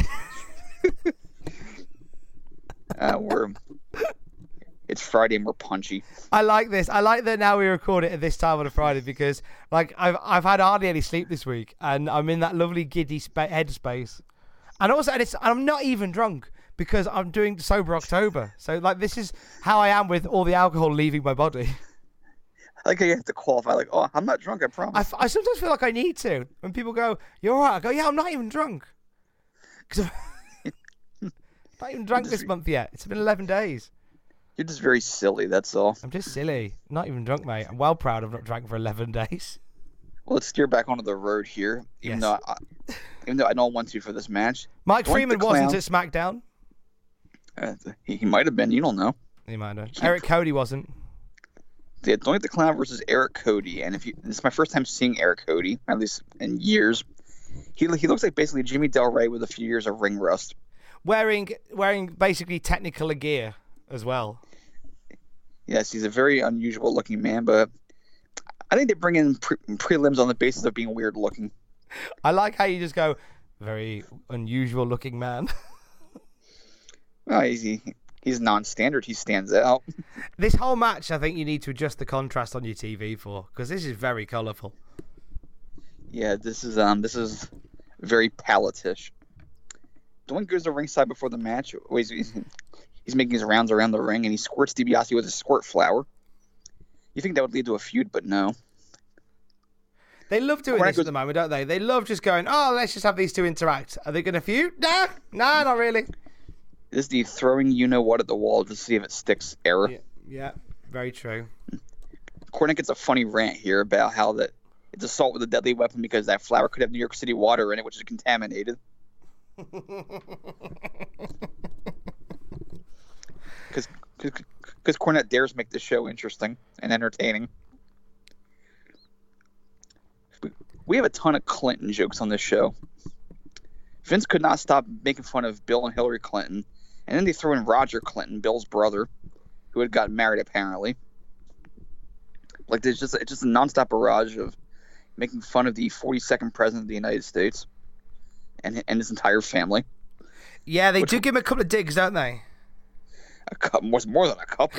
uh, we're. It's Friday and we're punchy. I like this. I like that now we record it at this time on a Friday because, like, I've I've had hardly any sleep this week, and I'm in that lovely giddy spa- headspace, and also, and it's I'm not even drunk because I'm doing sober October. So, like, this is how I am with all the alcohol leaving my body. I like how you have to qualify, like, oh, I'm not drunk, I promise. I, f- I sometimes feel like I need to. When people go, "You're all right," I go, "Yeah, I'm not even drunk." Because I'm not even drunk this month yet. It's been eleven days. You're just very silly, that's all. I'm just silly. Not even drunk, mate. I'm well proud of not drank for eleven days. Well, let's steer back onto the road here, even yes. though I, even though I don't want to for this match. Mike Freeman wasn't at SmackDown. Uh, he, he might have been. You don't know. He might have. Eric Cody wasn't. Yeah, Doink the Clown versus Eric Cody, and if you, this is my first time seeing Eric Cody, at least in years. He he looks like basically Jimmy Del Rey with a few years of ring rust. Wearing wearing basically Technicolor gear as well. Yes, he's a very unusual looking man, but I think they bring in pre- prelims on the basis of being weird looking. I like how you just go, very unusual looking man. Well, he's, he's non-standard. He stands out. This whole match, I think you need to adjust the contrast on your T V for, because this is very colourful. Yeah, this is um, this is very palletish. Doink goes to ringside before the match. He's, he's making his rounds around the ring, and he squirts DiBiase with a squirt flower. You think that would lead to a feud, but no. They love doing Cornette this goes, at the moment, don't they? They love just going, oh, let's just have these two interact. Are they going to feud? Nah, nah, not really. This is the throwing you-know-what at the wall to see if it sticks era. Yeah, yeah, very true. Cornette gets a funny rant here about how that it's assault with a deadly weapon because that flower could have New York City water in it, which is contaminated. Because because Cornette dares make the show interesting and entertaining. We have a ton of Clinton jokes on this show. Vince could not stop making fun of Bill and Hillary Clinton, and then they threw in Roger Clinton, Bill's brother, who had gotten married apparently. Like there's just it's just a nonstop barrage of making fun of the forty-second president of the United States and and his entire family. Yeah, they Which, do give him a couple of digs, don't they? A couple, more, more than a couple.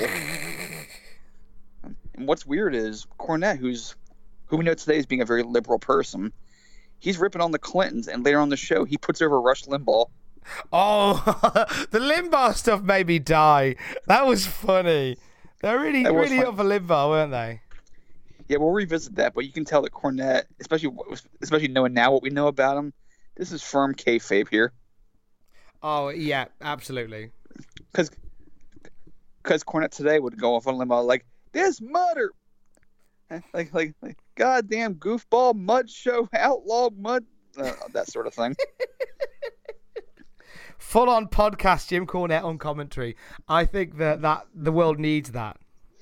And what's weird is Cornette, who's who we know today as being a very liberal person, he's ripping on the Clintons, and later on the show, he puts over Rush Limbaugh. Oh, the Limbaugh stuff made me die. That was funny. They're really, really up for Limbaugh, weren't they? Yeah, we'll revisit that, but you can tell that Cornette, especially especially knowing now what we know about him, this is firm kayfabe here. Oh, yeah, absolutely. Because because Cornette today would go off on Limbaugh like, this mutter, like, like, like, goddamn goofball, mud show, outlaw, mud, uh, that sort of thing. Full-on podcast Jim Cornette on commentary. I think that, that the world needs that.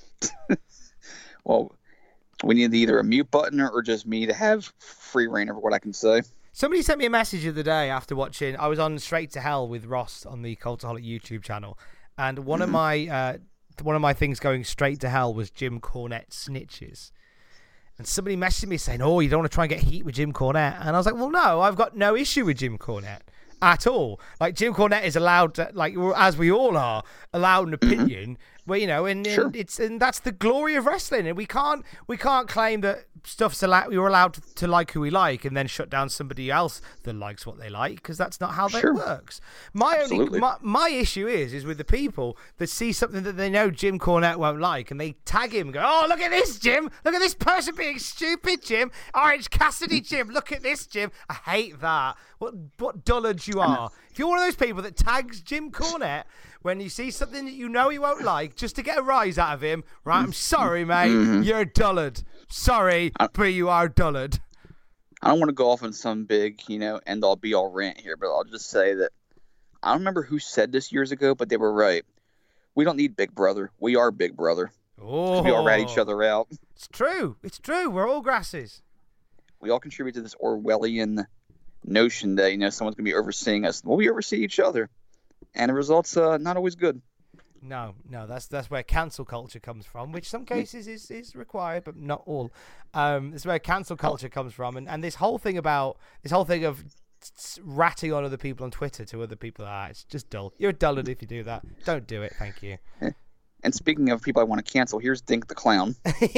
Well, we need either a mute button or just me to have free reign over what I can say. Somebody sent me a message the other day after watching. I was on Straight to Hell with Ross on the Cultaholic YouTube channel, and one of my uh, one of my things going straight to hell was Jim Cornette snitches. And somebody messaged me saying, "Oh, you don't want to try and get heat with Jim Cornette?" And I was like, "Well, no, I've got no issue with Jim Cornette at all. Like Jim Cornette is allowed, to, like as we all are, allowed an opinion." Well, you know, and, sure. and it's and that's the glory of wrestling, and we can't we can't claim that stuff's allowed. You're allowed to, to like who we like, and then shut down somebody else that likes what they like, because that's not how that sure. works. My Absolutely. only my, my issue is is with the people that see something that they know Jim Cornette won't like, and they tag him and go, "Oh, look at this, Jim! Look at this person being stupid, Jim! Orange Cassidy, Jim! Look at this, Jim!" I hate that. What what dullards you are! If you're one of those people that tags Jim Cornette when you see something that you know he won't like, just to get a rise out of him, right? I'm sorry, mate. Mm-hmm. You're a dullard. Sorry, I, but you are a dullard. I don't want to go off on some big, you know, end-all be-all rant here, but I'll just say that I don't remember who said this years ago, but they were right. We don't need Big Brother. We are Big Brother. Oh, we all rat each other out. It's true. It's true. We're all grasses. We all contribute to this Orwellian notion that, you know, someone's going to be overseeing us. Well, we oversee each other. And the result's uh, not always good. No, no, that's that's where cancel culture comes from, which some cases is, is required, but not all. Um, it's where cancel culture comes from, and, and this whole thing about this whole thing of ratting on other people on Twitter to other people, ah, it's just dull. You're a dullard if you do that. Don't do it. Thank you. And speaking of people I want to cancel, here's Dink the Clown.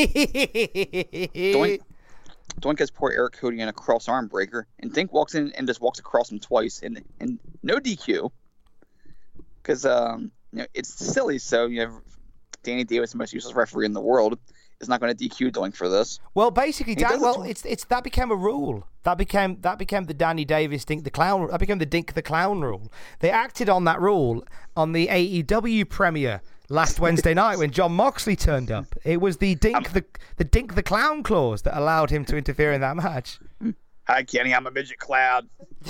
Doink, Doink has poor Eric Cody in a cross arm breaker, and Dink walks in and just walks across him twice, and and no D Q. Because um, you know, it's silly, so you know, Danny Davis, the most useless referee in the world, is not going to D Q Doink for this. Well, basically, Dan, well, it's it's that became a rule. That became that became the Danny Davis Dink the Clown. That became the Dink the Clown rule. They acted on that rule on the A E W premiere last Wednesday night when John Moxley turned up. It was the Dink um, the the Dink the Clown clause that allowed him to interfere in that match. Hi, Kenny. I'm a midget clown.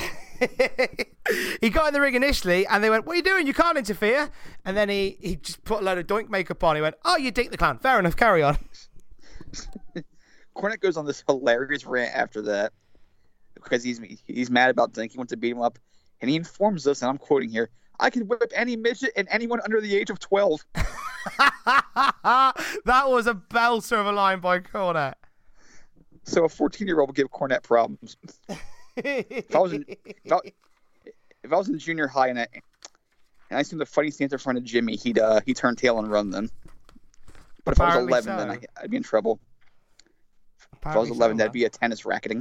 He got in the ring initially, and they went, "What are you doing? You can't interfere." And then he, he just put a load of Doink makeup on. He went, "Oh, you Dink the Clown. Fair enough. Carry on." Cornette goes on this hilarious rant after that because he's he's mad about Dink. He wants to beat him up, and he informs us, and I'm quoting here, "I can whip any midget and anyone under the age of twelve." That was a belter of a line by Cornette. So a fourteen-year-old would give Cornette problems. if I was in, if I, if I was in junior high and I, and I seen the funny stance in front of Jimmy, he'd uh, he'd turn tail and run then. But if Apparently I was eleven, so. then I, I'd be in trouble. Apparently if I was eleven, so, that'd be a tennis racketing.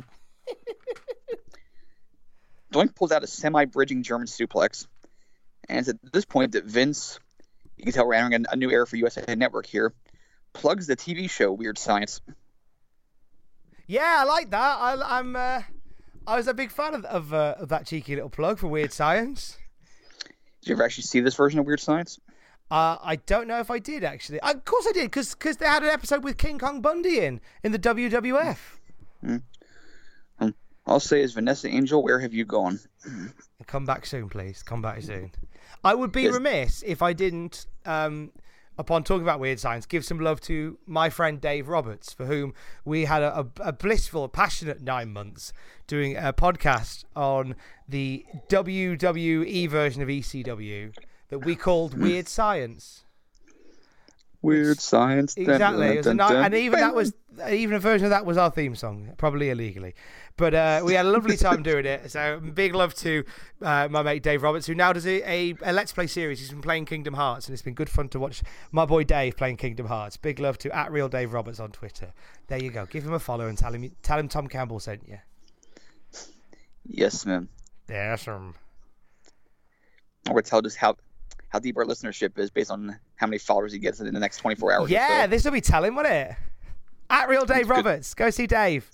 Doink pulls out a semi-bridging German suplex, and it's at this point that Vince, you can tell we're entering a, a new era for U S A Network here, plugs the T V show Weird Science. Yeah, I like that. I, I'm. Uh, I was a big fan of of, uh, of that cheeky little plug for Weird Science. Did you ever actually see this version of Weird Science? Uh, I don't know if I did actually. Of course I did, because because they had an episode with King Kong Bundy in in the W W F. Mm. Um, I'll say is Vanessa Angel, where have you gone? Come back soon, please. Come back soon. I would be Yes. remiss if I didn't, um, upon talking about Weird Science, give some love to my friend Dave Roberts, for whom we had a, a, a blissful, passionate nine months doing a podcast on the W W E version of E C W that we called Weird Science. Weird Science. Exactly. It was a Dun, night, dun, and even that was even a version of that was our theme song, probably illegally. But uh, we had a lovely time doing it. So big love to uh, my mate Dave Roberts, who now does a, a, a Let's Play series. He's been playing Kingdom Hearts, and it's been good fun to watch my boy Dave playing Kingdom Hearts. Big love to at Real Dave Roberts on Twitter. There you go. Give him a follow and tell him tell him Tom Campbell sent you. Yes, ma'am. Yes, um. Or tell just how how deep our listenership is based on how many followers he gets in the next twenty-four hours. Yeah, so. this will be telling, won't it? At Real Dave Roberts. Go see Dave.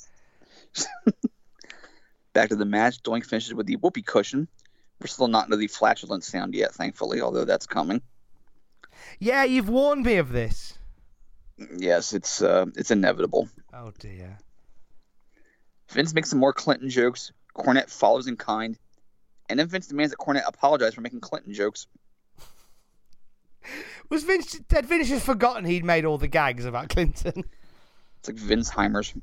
Back to the match. Doink finishes with the whoopee cushion. We're still not into the flatulent sound yet, thankfully, although that's coming. Yeah, you've warned me of this. Yes, it's uh, it's inevitable. Oh, dear. Vince makes some more Clinton jokes. Cornette follows in kind. And then Vince demands that Cornette apologize for making Clinton jokes. Was Vince... Had Vince just forgotten he'd made all the gags about Clinton? It's like Vince-heimers.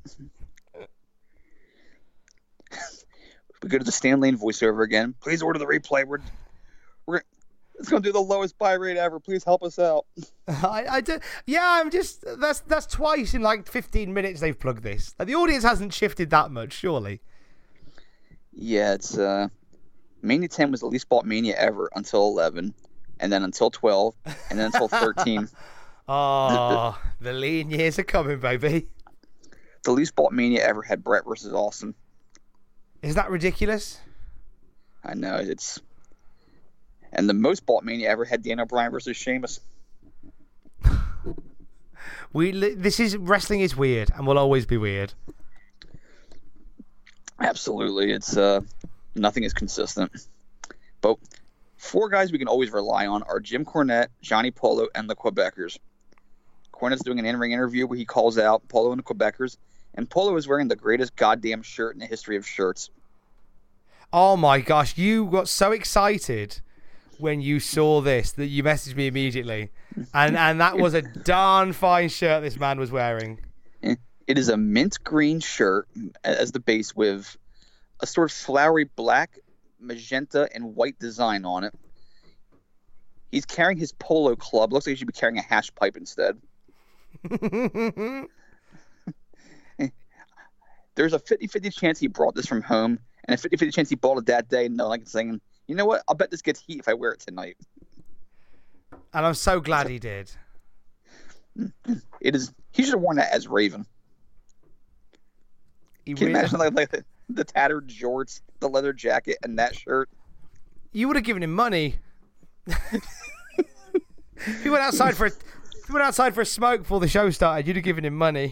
We go to the Stan Lane voiceover again. Please order the replay. We're, we're it's going to do the lowest buy rate ever. Please help us out. I, I do, yeah, I'm just... That's that's twice in like fifteen minutes they've plugged this. The audience hasn't shifted that much, surely. Yeah, it's... uh, Mania ten was the least bought Mania ever until eleven. And then until twelve. And then until thirteen. Oh, the lean years are coming, baby. The least bought Mania ever had Brett versus Austin. Is that ridiculous? I know, it's... And the most bought Mania ever had Daniel Bryan versus Sheamus. we This is... Wrestling is weird and will always be weird. Absolutely. It's... uh, nothing is consistent. But four guys we can always rely on are Jim Cornette, Johnny Polo, and the Quebecers. Cornette's doing an in-ring interview where he calls out Polo and the Quebecers, and Polo is wearing the greatest goddamn shirt in the history of shirts. Oh my gosh, you got so excited when you saw this that you messaged me immediately. And and that was a darn fine shirt this man was wearing. It is a mint green shirt as the base with a sort of flowery black, magenta, and white design on it. He's carrying his polo club. Looks like he should be carrying a hash pipe instead. There's a fifty-fifty chance he brought this from home, and a fifty-fifty chance he bought it that day, no, like saying, you know what, I'll bet this gets heat if I wear it tonight. And I'm so glad he did. It is. He should have worn that as Raven. He Can you really... imagine like, like the, the tattered jorts, the leather jacket, and that shirt? You would have given him money. If he went outside for a, if he went outside for a smoke before the show started, you'd have given him money.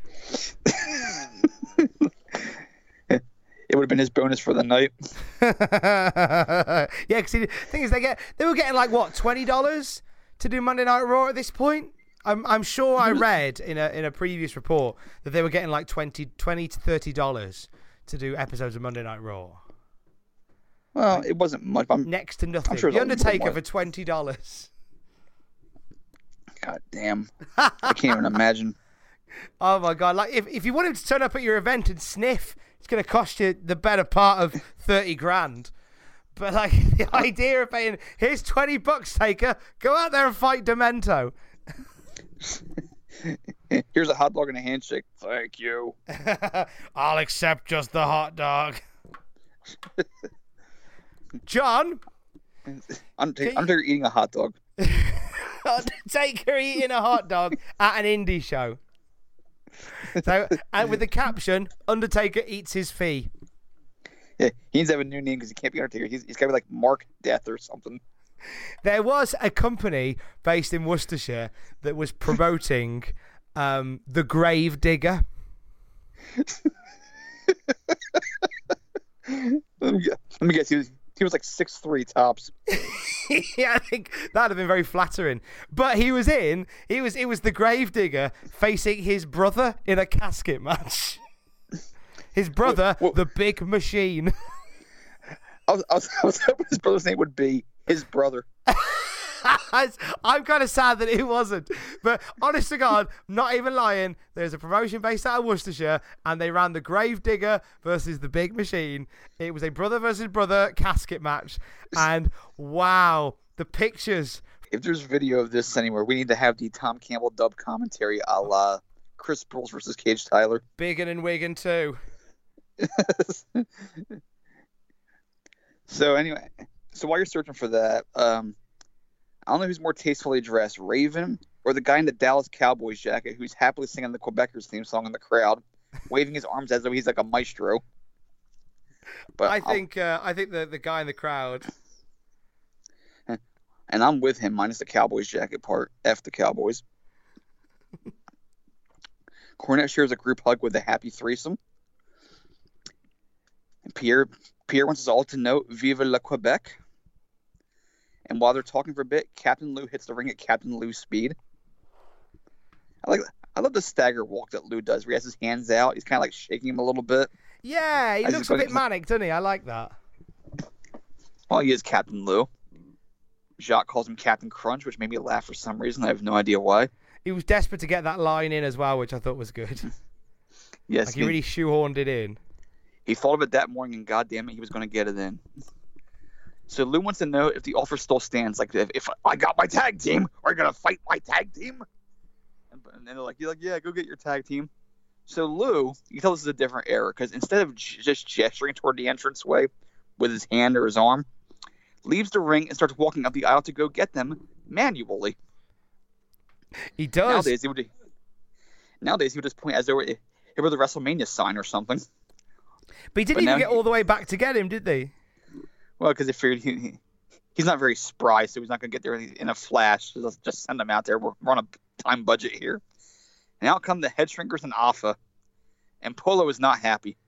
It would have been his bonus for the night. Yeah, because the thing is, they get they were getting like what twenty dollars to do Monday Night Raw at this point. I'm I'm sure I read in a in a previous report that they were getting like twenty, twenty to thirty dollars to do episodes of Monday Night Raw. Well, it wasn't much. I'm, Next to nothing. I'm sure The Undertaker for twenty dollars. God damn! I can't even imagine. Oh my god! Like if if you want him to turn up at your event and sniff, it's going to cost you the better part of thirty grand. But like the idea of paying, here's twenty bucks, Taker. Go out there and fight Demento. Here's a hot dog and a handshake. Thank you. I'll accept just the hot dog. John, Undertaker, Undertaker eating a hot dog. Undertaker eating a hot dog at an indie show. So, and with the caption, Undertaker eats his fee. Yeah, he needs to have a new name because he can't be Undertaker. He's, he's got to be like Mark Death or something. There was a company based in Worcestershire that was promoting um, the Grave Digger. Let me guess. Let me guess. He was, he was like six three tops. Yeah, I think that'd have been very flattering. But he was in. He was. It was the Grave Digger facing his brother in a casket match. His brother, what, what, the Big Machine. I was, I, was, I was hoping his brother's name would be his brother. I'm kind of sad that it wasn't. But honest to God, not even lying, there's a promotion based out of Worcestershire, and they ran the Gravedigger versus the Big Machine. It was a brother versus brother casket match. And wow, the pictures. If there's video of this anywhere, we need to have the Tom Campbell dub commentary a la Chris Sproles versus Cage Tyler. Biggin and Wigan too. So anyway, so while you're searching for that, um, I don't know who's more tastefully dressed, Raven or the guy in the Dallas Cowboys jacket who's happily singing the Quebecers theme song in the crowd, waving his arms as though he's like a maestro. But I think uh, I think the the guy in the crowd. And I'm with him, minus the Cowboys jacket part. F the Cowboys. Cornette shares a group hug with a happy threesome. And Pierre Pierre wants us all to note Vive la Quebec. And while they're talking for a bit, Captain Lou hits the ring at Captain Lou speed. I like I love the stagger walk that Lou does, where he has his hands out. He's kind of like shaking him a little bit. Yeah, he As looks a bit manic, doesn't he? I like that. Well, he is Captain Lou. Jacques calls him Captain Crunch, which made me laugh for some reason. I have no idea why. He was desperate to get that line in as well, which I thought was good. Yes. Like he, he really shoehorned it in. He thought of it that morning, and goddamn it, he was going to get it in. So Lou wants to know if the offer still stands. Like, if, if I got my tag team, are you going to fight my tag team? And, and they're like, you're like, yeah, go get your tag team. So Lou, you can tell this is a different era, because instead of j- just gesturing toward the entranceway with his hand or his arm, leaves the ring and starts walking up the aisle to go get them manually. He does. Nowadays he would, nowadays, he would just point as though it were the WrestleMania sign or something. But he didn't but even get he, all the way back to get him, did they? Well, because they figured he, he, he's not very spry, so he's not going to get there in a flash. So let's just send him out there. We're, we're on a time budget here. And out come the Head Shrinkers and Alpha. And Polo is not happy.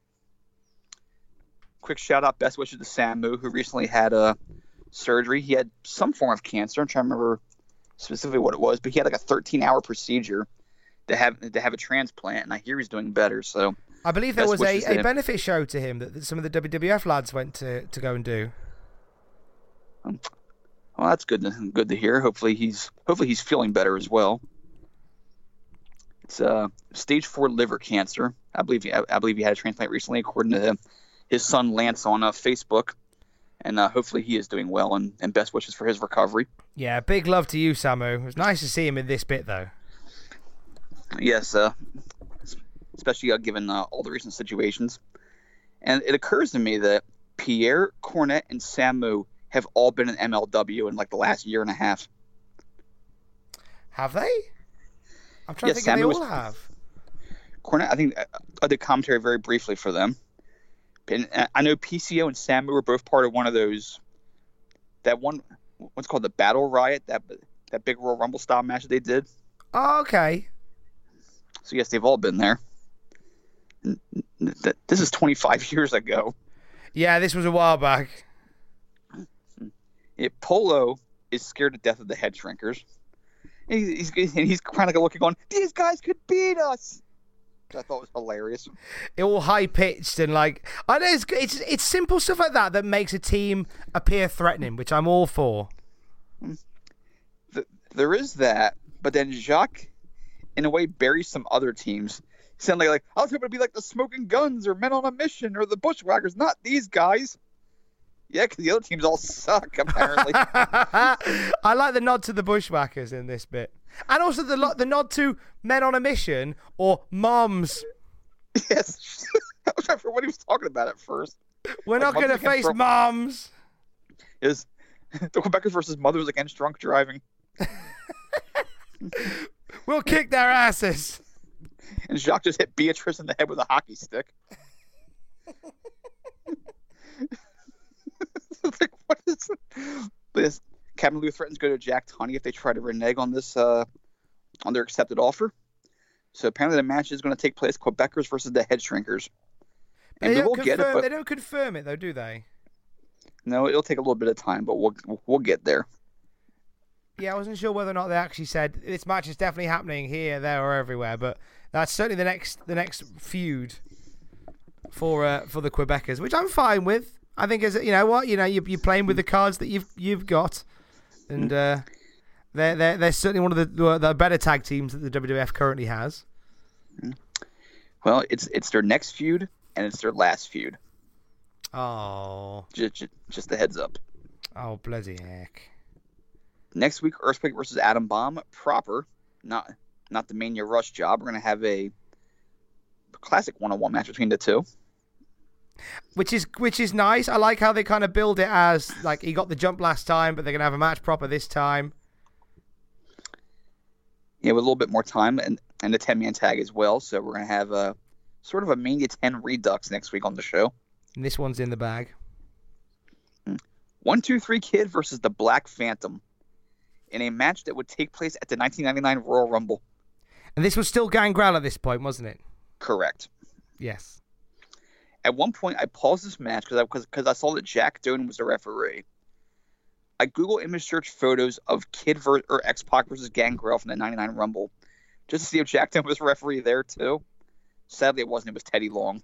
Quick shout out, best wishes to Samu, who recently had a uh, surgery. He had some form of cancer. I'm trying to remember specifically what it was, but he had like a thirteen hour procedure to have to have a transplant, and I hear he's doing better. So I believe there was a, a benefit show to him that some of the W W F lads went to, to go and do. Um, well, that's good to, good to hear. Hopefully he's hopefully he's feeling better as well. It's uh, stage four liver cancer. I believe he, I, I believe he had a transplant recently, according to him. His son Lance on uh, Facebook, and uh, hopefully he is doing well, and, and best wishes for his recovery. Yeah, big love to you, Samu. It was nice to see him in this bit, though. Yes, uh, especially uh, given uh, all the recent situations. And it occurs to me that Pierre, Cornette, and Samu have all been in M L W in like the last year and a half. Have they? I'm trying yes, to think Samu if they was, all have. Cornette, I think I did commentary very briefly for them. And I know P C O and Samu were both part of one of those, that one, what's called the Battle Riot, that that big Royal Rumble style match that they did. Oh, okay. So yes, they've all been there. This is twenty-five years ago. Yeah, this was a while back. It, Polo is scared to death of the Head Shrinkers. And he's, he's, he's kind of looking on, these guys could beat us. I thought was hilarious. It all high pitched and like I know it's, it's it's simple stuff like that that makes a team appear threatening, which I'm all for. There is that, but then Jacques, in a way, buries some other teams. Saying like, I was hoping to be like the Smoking Guns or Men on a Mission or the Bushwhackers, not these guys. Yeah, because the other teams all suck apparently. I like the nod to the Bushwhackers in this bit. And also the the nod to Men on a Mission or Moms. Yes. I was trying to remember what he was talking about at first. We're like, not going to face drunk... Moms. Is the Quebecers versus Mothers against drunk driving. We'll kick their asses. And Jacques just hit Beatrice in the head with a hockey stick. Like, what is this? Captain Lou threatens to go to Jack Tunney if they try to renege on this, uh, on their accepted offer. So apparently the match is going to take place Quebecers versus the Head Shrinkers. And they, we will confirm, get it, but they don't confirm it though, do they? No, it'll take a little bit of time, but we'll we'll get there. Yeah, I wasn't sure whether or not they actually said this match is definitely happening here, there, or everywhere, but that's certainly the next the next feud. for uh, for the Quebecers, which I'm fine with. I think, as you know what, you know, you're, you're playing with the cards that you've you've got, and uh, they're they're they're certainly one of the the better tag teams that the W W F currently has. Well, it's it's their next feud and it's their last feud. Oh, just just, just a heads up. Oh, bloody heck! Next week, Earthquake versus Adam Bomb proper, not not the Mania Rush job. We're gonna have a classic one-on-one match between the two. Which is which is nice. I like how they kind of build it as like he got the jump last time, but they're gonna have a match proper this time. Yeah, with a little bit more time and and a ten-man tag as well. So we're gonna have a sort of a Mania ten Redux next week on the show. And this one's in the bag. One two three Kid versus the Black Phantom in a match that would take place at the nineteen ninety-nine Royal Rumble. And this was still Gangrel at this point, wasn't it? Correct. Yes. At one point, I paused this match because I, cause, cause I saw that Jack Doan was the referee. I Google image search photos of Kid ver- or X-Pac versus Gangrel from the ninety-nine Rumble just to see if Jack Doan was referee there too. Sadly, it wasn't. It was Teddy Long.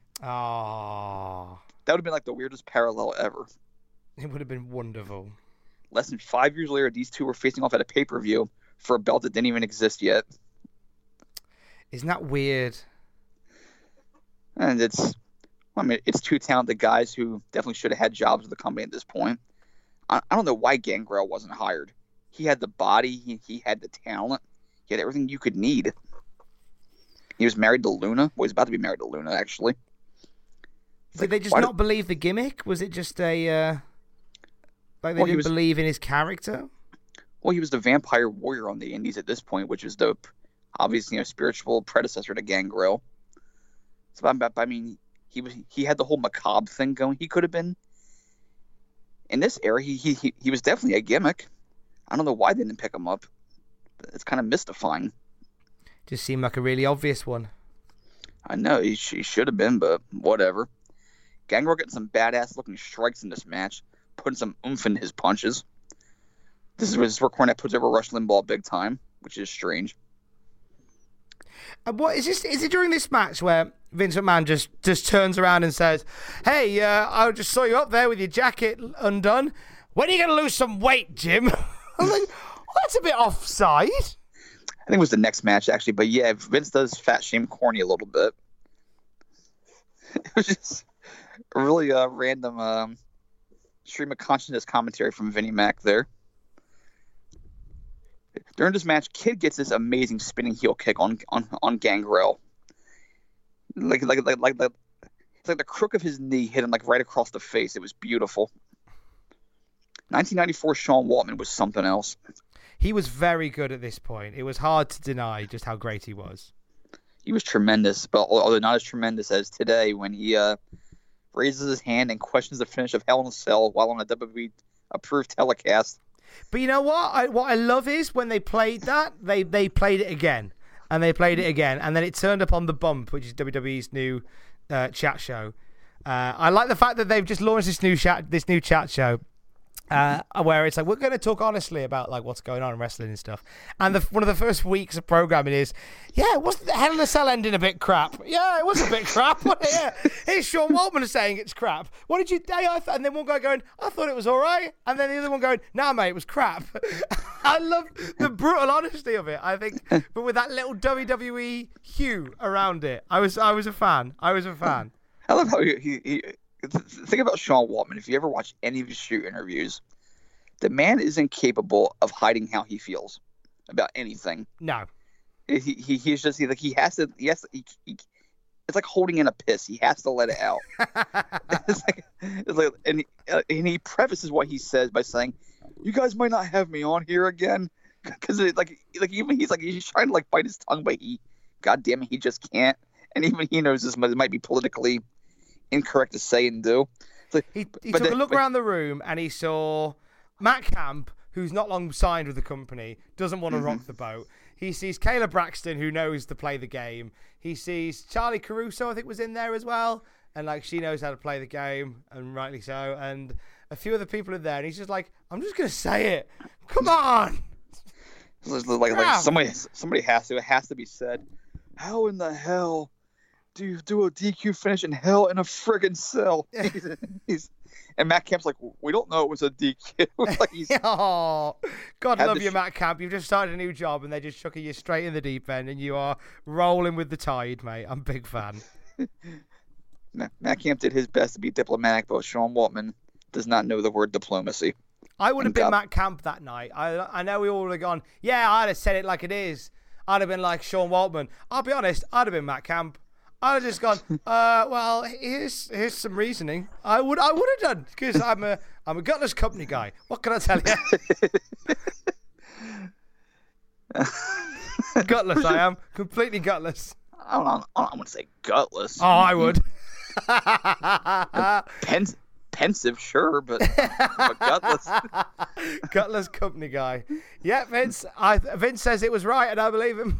Oh. That would have been like the weirdest parallel ever. It would have been wonderful. Less than five years later, these two were facing off at a pay-per-view for a belt that didn't even exist yet. Isn't that weird? And it's... I mean, it's two talented guys who definitely should have had jobs with the company at this point. I, I don't know why Gangrel wasn't hired. He had the body. He, he had the talent. He had everything you could need. He was married to Luna. Well, he's about to be married to Luna, actually. Did like, they just not did... believe the gimmick? Was it just a... Uh... Like they well, didn't was... believe in his character? Well, he was the Vampire Warrior on the Indies at this point, which is the, obviously, you know, spiritual predecessor to Gangrel. So, I, I mean... He was he had the whole macabre thing going. He could have been in this era. He he he was definitely a gimmick. I don't know why they didn't pick him up. It's kind of mystifying. Just seemed like a really obvious one. I know he, he should have been, but whatever. Gangrel getting some badass looking strikes in this match, putting some oomph in his punches. This is where Cornette puts over Rush Limbaugh big time, which is strange. And what is this? Is it during this match where Vince McMahon just, just turns around and says, "Hey, uh, I just saw you up there with your jacket undone. When are you going to lose some weight, Jim?" I was like, well, that's a bit offside. I think it was the next match actually, but yeah, Vince does fat shame Corny a little bit. It was just a really uh, random um, stream of consciousness commentary from Vinnie Mac there. During this match, Kid gets this amazing spinning heel kick on on, on Gangrel. Like like like like the it's like the crook of his knee hit him like right across the face. It was beautiful. nineteen ninety-four Sean Waltman was something else. He was very good at this point. It was hard to deny just how great he was. He was tremendous, but although not as tremendous as today when he uh, raises his hand and questions the finish of Hell in a Cell while on a W W E approved telecast. But you know what? I, what I love is when they played that, they, they played it again. And they played it again. And then it turned up on The Bump, which is W W E's new uh, chat show. Uh, I like the fact that they've just launched this new chat, this new chat show. Uh, where it's like, we're going to talk honestly about like what's going on in wrestling and stuff. And the, one of the first weeks of programming is, yeah, wasn't the Hell in a Cell ending a bit crap? Yeah, it was a bit crap. Yeah. Here's Sean Waltman saying it's crap. What did you say? I th-? And then one guy going, I thought it was all right. And then the other one going, nah, mate, it was crap. I love the brutal honesty of it, I think. But with that little W W E hue around it, I was I was a fan. I was a fan. I love how he... he, he... Think about Sean Waltman. If you ever watch any of his shoot interviews, the man is incapable of hiding how he feels about anything. No, he he he's just he, like he has to. He has to, he, he, it's like holding in a piss. He has to let it out. it's like, it's like, and he, uh, and he prefaces what he says by saying, "You guys might not have me on here again," because like like even he's like he's trying to like bite his tongue, but he, God damn it, he just can't. And even he knows this might, might be politically incorrect to say and do. Like, he he took the, a look but, around the room and he saw Matt Camp, who's not long signed with the company, doesn't want to mm-hmm. rock the boat. He sees Kayla Braxton, who knows to play the game. He sees Charlie Caruso, I think, was in there as well, and like she knows how to play the game, and rightly so. And a few other people in there, and he's just like, "I'm just gonna say it. Come on." Like, like somebody, somebody has to. It has to be said. How in the hell do you do a D Q finish in hell in a friggin' cell? he's, he's, and Matt Camp's like, we don't know it was a D Q. like he's, oh, God love you, sh- Matt Camp. You've just started a new job and they're just chucking you straight in the deep end and you are rolling with the tide, mate. I'm a big fan. Matt Camp did his best to be diplomatic, but Sean Waltman does not know the word diplomacy. I would have and been God. Matt Camp that night. I I know we all would have gone, yeah, I'd have said it like it is. I'd have been like Sean Waltman. I'll be honest, I'd have been Matt Camp. I'd have just gone, uh, well, here's here's some reasoning. I would I would have done because I'm a I'm a gutless company guy. What can I tell you? Gutless, I am completely gutless. I don't know. I want to say gutless. Oh, I would. Pen- pensive, sure, but, but gutless. Gutless company guy. Yeah, Vince. I Vince says it was right, and I believe him.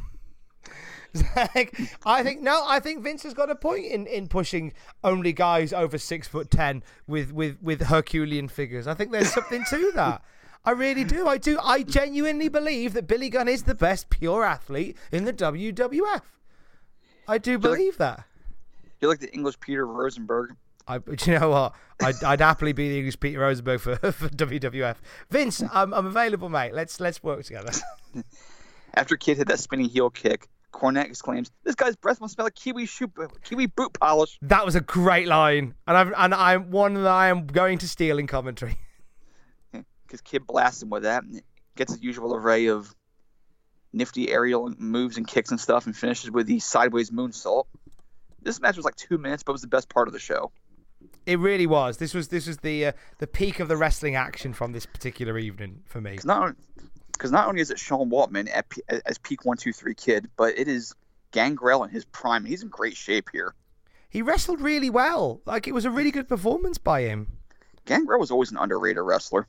I think no. I think Vince has got a point in, in pushing only guys over six foot ten with, with, with Herculean figures. I think there's something to that. I really do. I do. I genuinely believe that Billy Gunn is the best pure athlete in the W W F. I do believe like, that. You're like the English Peter Rosenberg. I, but you know what? I'd, I'd happily be the English Peter Rosenberg for, for W W F. Vince, I'm, I'm available, mate. Let's let's work together. After Kid hit that spinning heel kick, Cornette exclaims, "This guy's breath must smell like kiwi shoe, kiwi boot polish." That was a great line, and I'm and I'm one that I am going to steal in commentary. Because Kid blasts him with that, and gets his usual array of nifty aerial moves and kicks and stuff, and finishes with the sideways moonsault. This match was like two minutes, but was the best part of the show. It really was. This was this was the uh, the peak of the wrestling action from this particular evening for me. Because not, not only is it Sean Waltman at, as peak one two three Kid, but it is Gangrel in his prime. He's in great shape here. He wrestled really well. Like, it was a really good performance by him. Gangrel was always an underrated wrestler.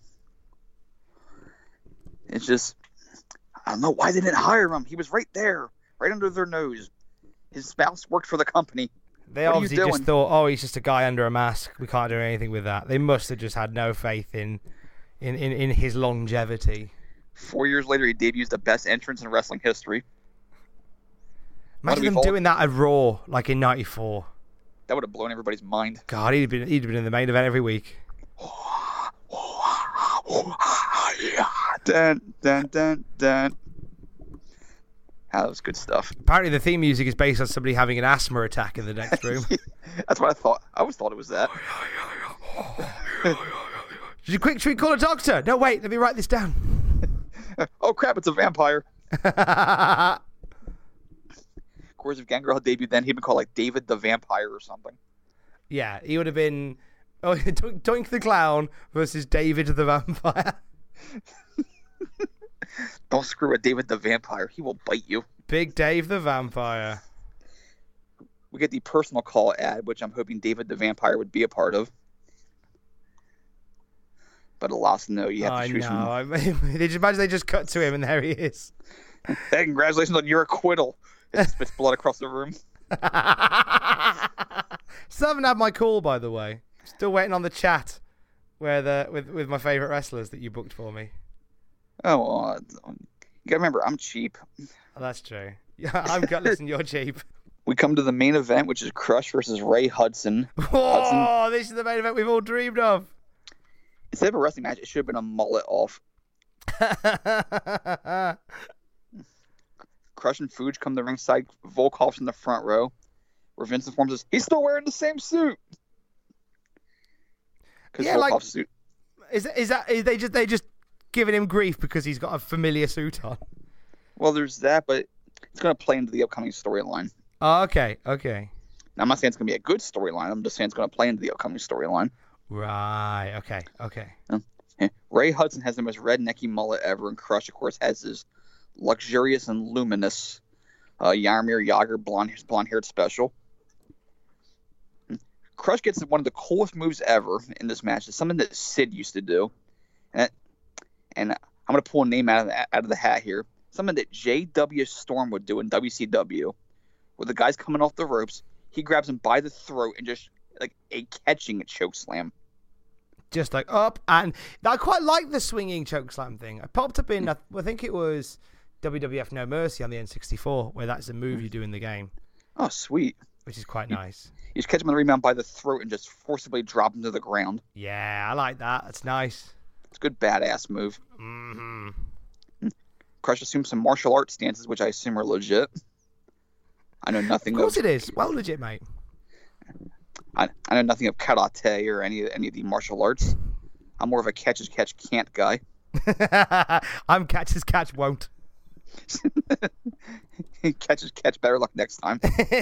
It's just, I don't know why they didn't hire him. He was right there, right under their nose. His spouse worked for the company. They what obviously just thought, oh, he's just a guy under a mask. We can't do anything with that. They must have just had no faith in in, in, in his longevity. Four years later, he debuts the best entrance in wrestling history. Imagine them doing that at Raw, like in ninety-four. That would have blown everybody's mind. God, he'd been, he'd been in the main event every week. Dun, dun, dun, dun. That was good stuff. Apparently the theme music is based on somebody having an asthma attack in the next room. That's what I thought. I always thought it was that. Did you quick, should we call a doctor? No, wait, let me write this down. Oh, crap, it's a vampire. Of course, if Gangrel had debuted then, he'd been called like David the Vampire or something. Yeah, he would have been oh, Doink the Clown versus David the Vampire. Don't screw with David the Vampire. He will bite you. Big Dave the Vampire. We get the personal call ad, which I'm hoping David the Vampire would be a part of. But alas, no, you have to I choose know. I from... mean, they just imagine they just cut to him and there he is. Hey, congratulations on your acquittal. It spits blood across the room. Still haven't had my call, by the way. Still waiting on the chat where the with, with my favourite wrestlers that you booked for me. Oh, well, you gotta remember, I'm cheap. Oh, that's true. Yeah, I'm gutless and you're cheap. We come to the main event, which is Crush versus Ray Hudson. Oh, Hudson. This is the main event we've all dreamed of. Instead of a wrestling match, it should have been a mullet off. Crush and Fuge come to ringside. Volkov's in the front row, where Vince informs us he's still wearing the same suit. Because yeah, Volkov's like, suit. Is is that is they just they just giving him grief because he's got a familiar suit on? Well, there's that, but it's going to play into the upcoming storyline. Oh, okay, okay. Now, I'm not saying it's going to be a good storyline. I'm just saying it's going to play into the upcoming storyline. Right. Okay. Okay. Yeah. Ray Hudson has the most rednecky mullet ever, and Crush, of course, has his luxurious and luminous uh, Jaromir Jagr blonde blonde-haired special. Crush gets one of the coolest moves ever in this match. It's something that Sid used to do, and and I'm going to pull a name out of the, out of the hat here. Something that J W Storm would do in W C W, where the guy's coming off the ropes, he grabs him by the throat and just like a catching choke slam. Just like up, and I quite like the swinging chokeslam thing. I popped up in, I think it was W W F No Mercy on the N sixty-four, where that's a move you do in the game. Oh, sweet. which is quite nice. You just catch him on the rebound by the throat and just forcibly drop him to the ground. Yeah, I like that. That's nice. It's a good badass move. Mm-hmm. Crush assumes some martial arts stances, which I assume are legit. I know nothing of... Of course of, it is. Well legit, mate. I, I know nothing of karate or any, any of the martial arts. I'm more of a catch-as-catch-can't guy. I'm catch-as-catch-won't. Catch-as-catch, better luck next time.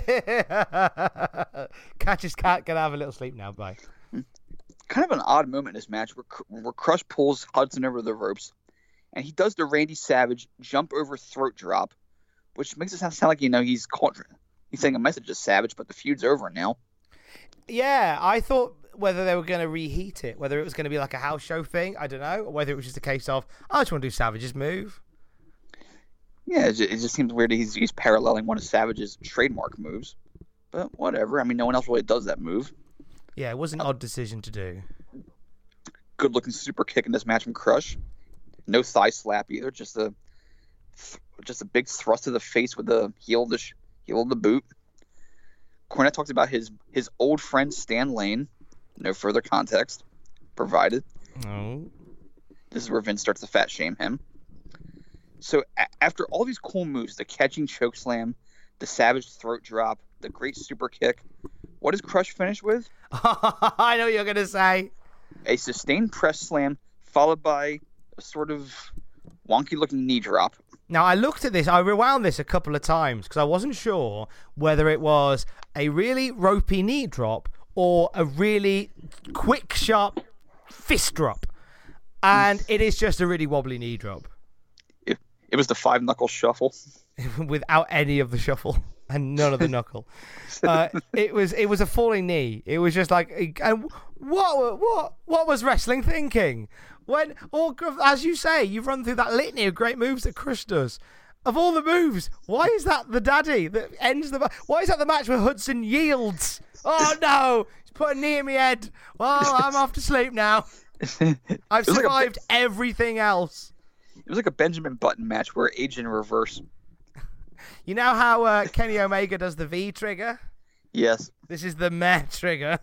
Catch-as-cat, gonna have a little sleep now, bye. Kind of an odd moment in this match where, where Crush pulls Hudson over the ropes. And he does the Randy Savage jump over throat drop, which makes it sound, sound like, you know, he's caught, he's saying a message to Savage, but the feud's over now. Yeah, I thought whether they were going to reheat it, whether it was going to be like a house show thing, I don't know, or whether it was just a case of, I just want to do Savage's move. Yeah, it just, it just seems weird that he's, he's paralleling one of Savage's trademark moves. But whatever. I mean, no one else really does that move. Yeah, it was an odd decision to do. Good-looking super kick in this match from Crush. No thigh slap either, just a just a big thrust to the face with the heel of the sh- heel of the boot. Cornette talks about his his old friend Stan Lane. No further context provided. Oh. This is where Vince starts to fat shame him. So a- after all these cool moves, the catching choke slam, the Savage throat drop, the great super kick, what does Crush finish with? I know what you're gonna say. A sustained press slam followed by a sort of wonky-looking knee drop. Now, I looked at this, I rewound this a couple of times because I wasn't sure whether it was a really ropey knee drop or a really quick, sharp fist drop. And it is just a really wobbly knee drop. It, it was the five-knuckle shuffle. Without any of the shuffle and none of the knuckle. Uh, it was it was a falling knee. It was just like, and what what what was wrestling thinking? When, or as you say, you've run through that litany of great moves that Crush does. Of all the moves, why is that the daddy that ends the match? Why is that the match where Hudson yields? Oh no, he's put a knee in my head. Well, I'm off to sleep now. I've survived like a, everything else. It was like a Benjamin Button match where age in reverse. You know how uh, Kenny Omega does the V trigger? Yes. This is the meh trigger.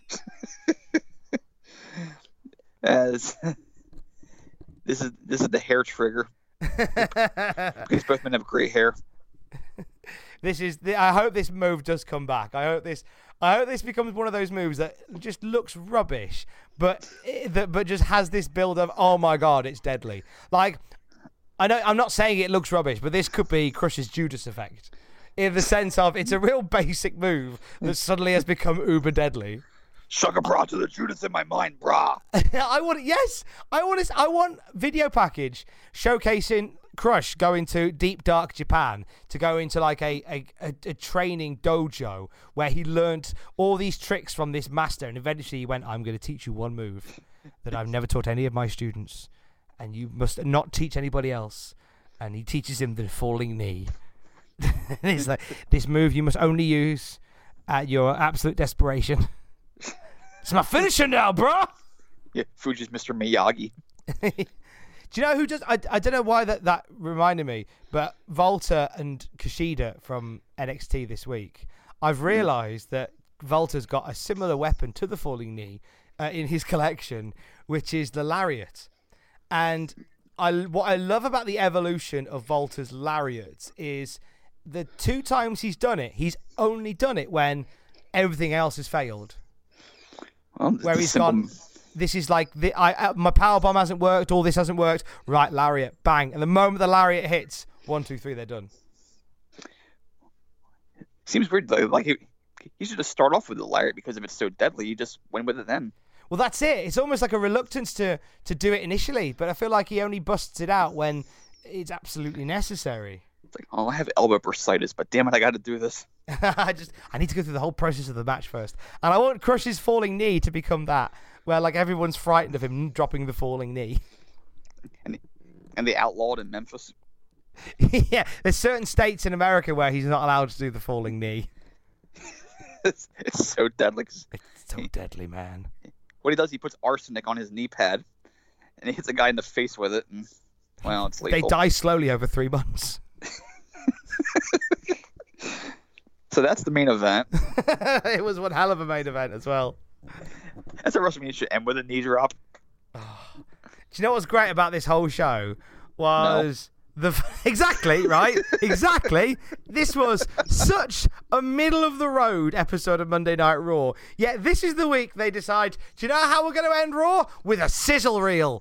As this is this is the hair trigger. Because both men have great hair. This is. The, I hope this move does come back. I hope this. I hope this becomes one of those moves that just looks rubbish, but that but just has this build of, oh my god, it's deadly. Like, I know I'm not saying it looks rubbish, but this could be Crush's Judas effect, in the sense of it's a real basic move that suddenly has become uber deadly. Sugar bra to the Judas in my mind, brah. I want yes, I want I want video package showcasing Crush going to deep dark Japan to go into like a, a, a, a training dojo where he learned all these tricks from this master, and eventually he went, I'm going to teach you one move that I've never taught any of my students, and you must not teach anybody else. And he teaches him the falling knee. And it's like, this move you must only use at your absolute desperation. It's my finisher now, bro. Yeah, Fuji's Mister Miyagi. Do you know who just? I, I don't know why that, that reminded me, but Volta and Kushida from N X T this week. I've realised that Volta's got a similar weapon to the falling knee uh, in his collection, which is the lariat. And I what I love about the evolution of Volta's lariats is the two times he's done it, he's only done it when everything else has failed. Well, where he's simple... gone, this is like, the, I, my power bomb hasn't worked, all this hasn't worked, right, lariat, bang. And the moment the lariat hits, one, two, three, they're done. Seems weird, though. Like, he, he should just start off with the lariat because if it's so deadly, you just win with it then. Well, that's it. It's almost like a reluctance to, to do it initially, but I feel like he only busts it out when it's absolutely necessary. It's like, oh, I have elbow bursitis, but damn it, I got to do this. I just I need to go through the whole process of the match first, and I want Crush's falling knee to become that, where like everyone's frightened of him dropping the falling knee. And and they outlawed in Memphis. Yeah, there's certain states in America where he's not allowed to do the falling knee. it's, it's so deadly. It's so deadly, man. What he does, he puts arsenic on his knee pad, and he hits a guy in the face with it, and well, it's lethal. They die slowly over three months. So that's the main event. It was one hell of a main event as well. That's a WrestleMania should end with a knee drop. Oh. Do you know what's great about this whole show? Was no. the exactly right? Exactly. This was such a middle of the road episode of Monday Night Raw. Yet this is the week they decide. Do you know how we're going to end Raw? With a sizzle reel.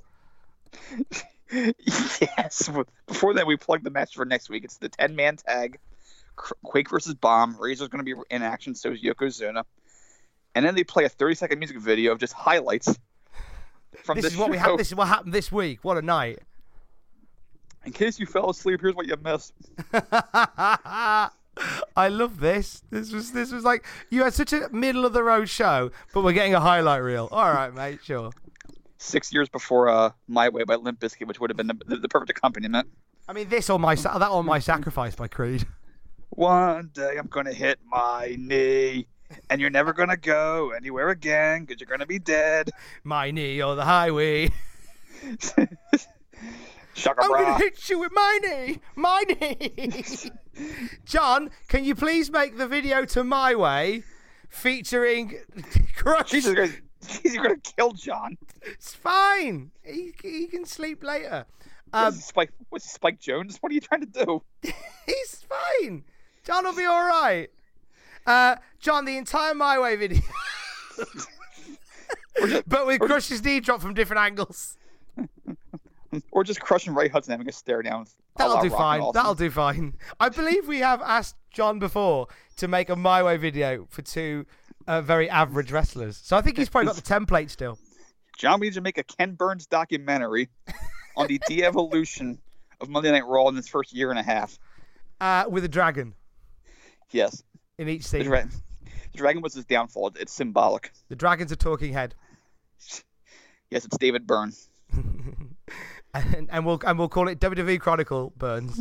Yes. Before that, we plug the match for next week. It's the ten-man tag. Quake versus Bomb. Razor's going to be in action, so is Yokozuna. And then they play a thirty-second music video of just highlights from this. This is what show. we have. This is what happened this week. What a night! In case you fell asleep, here's what you missed. I love this. This was this was like you had such a middle of the road show, but we're getting a highlight reel. All right, mate. Sure. Six years before uh, My Way by Limp Bizkit, which would have been the, the, the perfect accompaniment. I mean, this or my that or My Sacrifice by Creed. One day I'm gonna hit my knee, and you're never gonna go anywhere again because you're gonna be dead. My knee or the highway. Shaka I'm bra. gonna hit you with my knee, my knee. John, can you please make the video to My Way, featuring Crush? Jesus Christ, you're gonna kill John. It's fine. He he can sleep later. Um, what's Spike? What's Spike Jones? What are you trying to do? He's fine. John will be all right. Uh, John, the entire My Way video, just, but with Crush's knee drop from different angles. Or just Crush and Ray Hudson having a stare down. That'll do fine. Awesome. That'll do fine. I believe we have asked John before to make a My Way video for two uh, very average wrestlers. So I think he's probably got the template still. John, we need to make a Ken Burns documentary on the de-evolution of Monday Night Raw in its first year and a half. Uh, with a dragon. Yes. In each scene. The, dra- the dragon was his downfall. It's symbolic. The dragon's a talking head. Yes, it's David Byrne. and, and we'll and we'll call it W W E Chronicle Burns.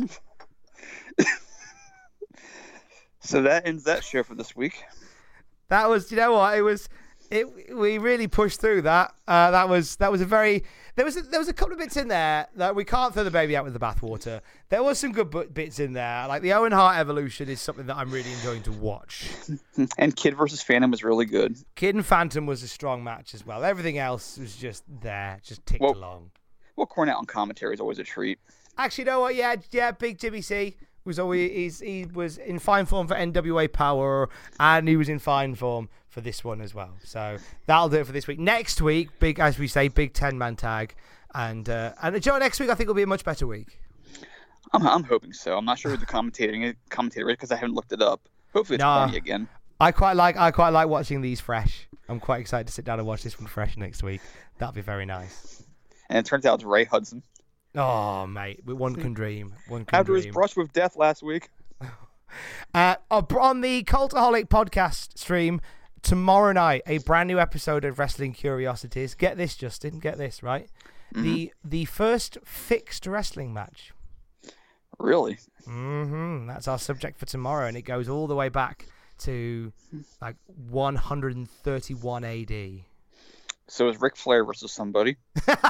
So that ends that show for this week. That was, you know what, it was. It we really pushed through that. Uh, that was that was a very there was a, there was a couple of bits in there that we can't throw the baby out with the bathwater. There was some good bits in there, like the Owen Hart evolution is something that I'm really enjoying to watch. And Kid versus Phantom was really good. Kid and Phantom was a strong match as well. Everything else was just there, just ticked well, along. Well, Cornette on commentary is always a treat. Actually, you know what? Yeah, yeah, Big Jimmy C was always he's, he was in fine form for N W A Power, and he was in fine form for this one as well. So that'll do it for this week. Next week, big as we say, big ten man tag, and uh, and Joe, next week I think will be a much better week. I'm I'm hoping so. I'm not sure who the commentating commentator is because I haven't looked it up. Hopefully it's nah, funny again. I quite like I quite like watching these fresh. I'm quite excited to sit down and watch this one fresh next week. That'll be very nice. And it turns out it's Ray Hudson. Oh, mate, one can dream. One can After dream. his brush with death last week. Uh, on the Cultaholic podcast stream tomorrow night, a brand new episode of Wrestling Curiosities. Get this, Justin. Get this, right? Mm-hmm. The the first fixed wrestling match. Really? Mm-hmm. That's our subject for tomorrow, and it goes all the way back to like one hundred thirty-one A D. So is Ric Flair versus somebody.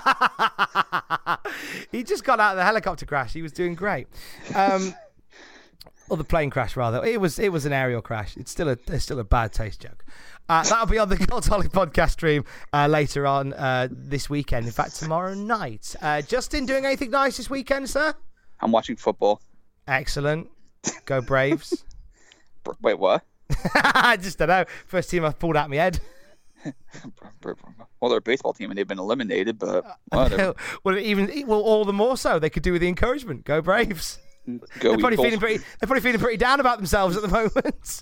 He just got out of the helicopter crash. He was doing great. Um, or the plane crash, rather. It was it was an aerial crash. It's still a it's still a bad taste joke. Uh, that'll be on the Cultaholic podcast stream uh, later on uh, this weekend. In fact, tomorrow night. Uh, Justin, doing anything nice this weekend, sir? I'm watching football. Excellent. Go Braves. Wait, what? I just don't know. First team I've pulled out my head. Well, they're a baseball team and they've been eliminated, but whatever. well, even well, all the more so they could do with the encouragement. Go Braves. Go they're probably Eagles. feeling pretty. They're probably feeling pretty down about themselves at the moment.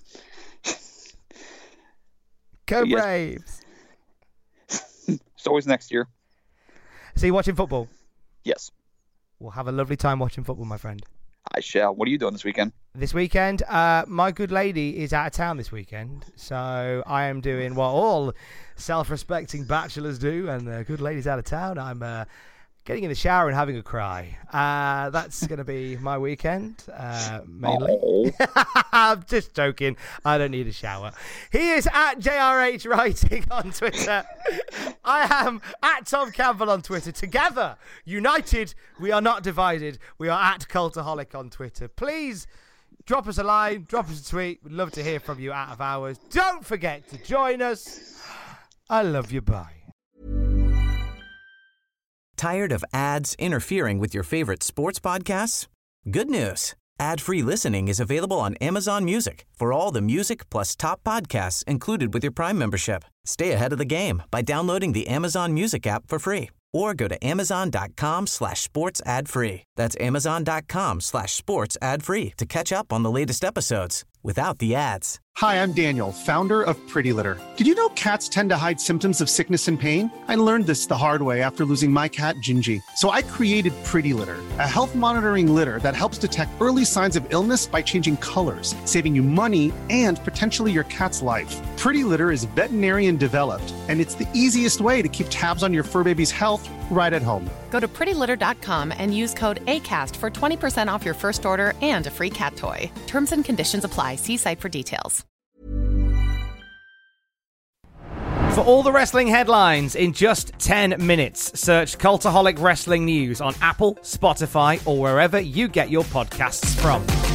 Go yes. Braves. It's always next year. So you watching football? Yes. We'll have a lovely time watching football, my friend. I shall. What are you doing this weekend? This weekend, uh, my good lady is out of town this weekend, so I am doing what all self-respecting bachelors do, and the good lady's out of town. I'm uh, getting in the shower and having a cry. Uh, that's going to be my weekend, uh, mainly. Oh. I'm just joking. I don't need a shower. He is at J R H Writing on Twitter. I am at Tom Campbell on Twitter. Together, united, we are not divided. We are at Cultaholic on Twitter. Please drop us a line, drop us a tweet. We'd love to hear from you out of hours. Don't forget to join us. I love you. Bye. Tired of ads interfering with your favorite sports podcasts? Good news. Ad-free listening is available on Amazon Music for all the music plus top podcasts included with your Prime membership. Stay ahead of the game by downloading the Amazon Music app for free or go to amazon.com slash sports ad free. That's amazon.com slash sports ad free to catch up on the latest episodes without the ads. Hi, I'm Daniel, founder of Pretty Litter. Did you know cats tend to hide symptoms of sickness and pain? I learned this the hard way after losing my cat, Gingy. So I created Pretty Litter, a health monitoring litter that helps detect early signs of illness by changing colors, saving you money and potentially your cat's life. Pretty Litter is veterinarian developed, and it's the easiest way to keep tabs on your fur baby's health right at home. Go to pretty litter dot com and use code ACAST for twenty percent off your first order and a free cat toy. Terms and conditions apply. See site for details. For all the wrestling headlines in just ten minutes, search Cultaholic Wrestling News on Apple, Spotify, or wherever you get your podcasts from.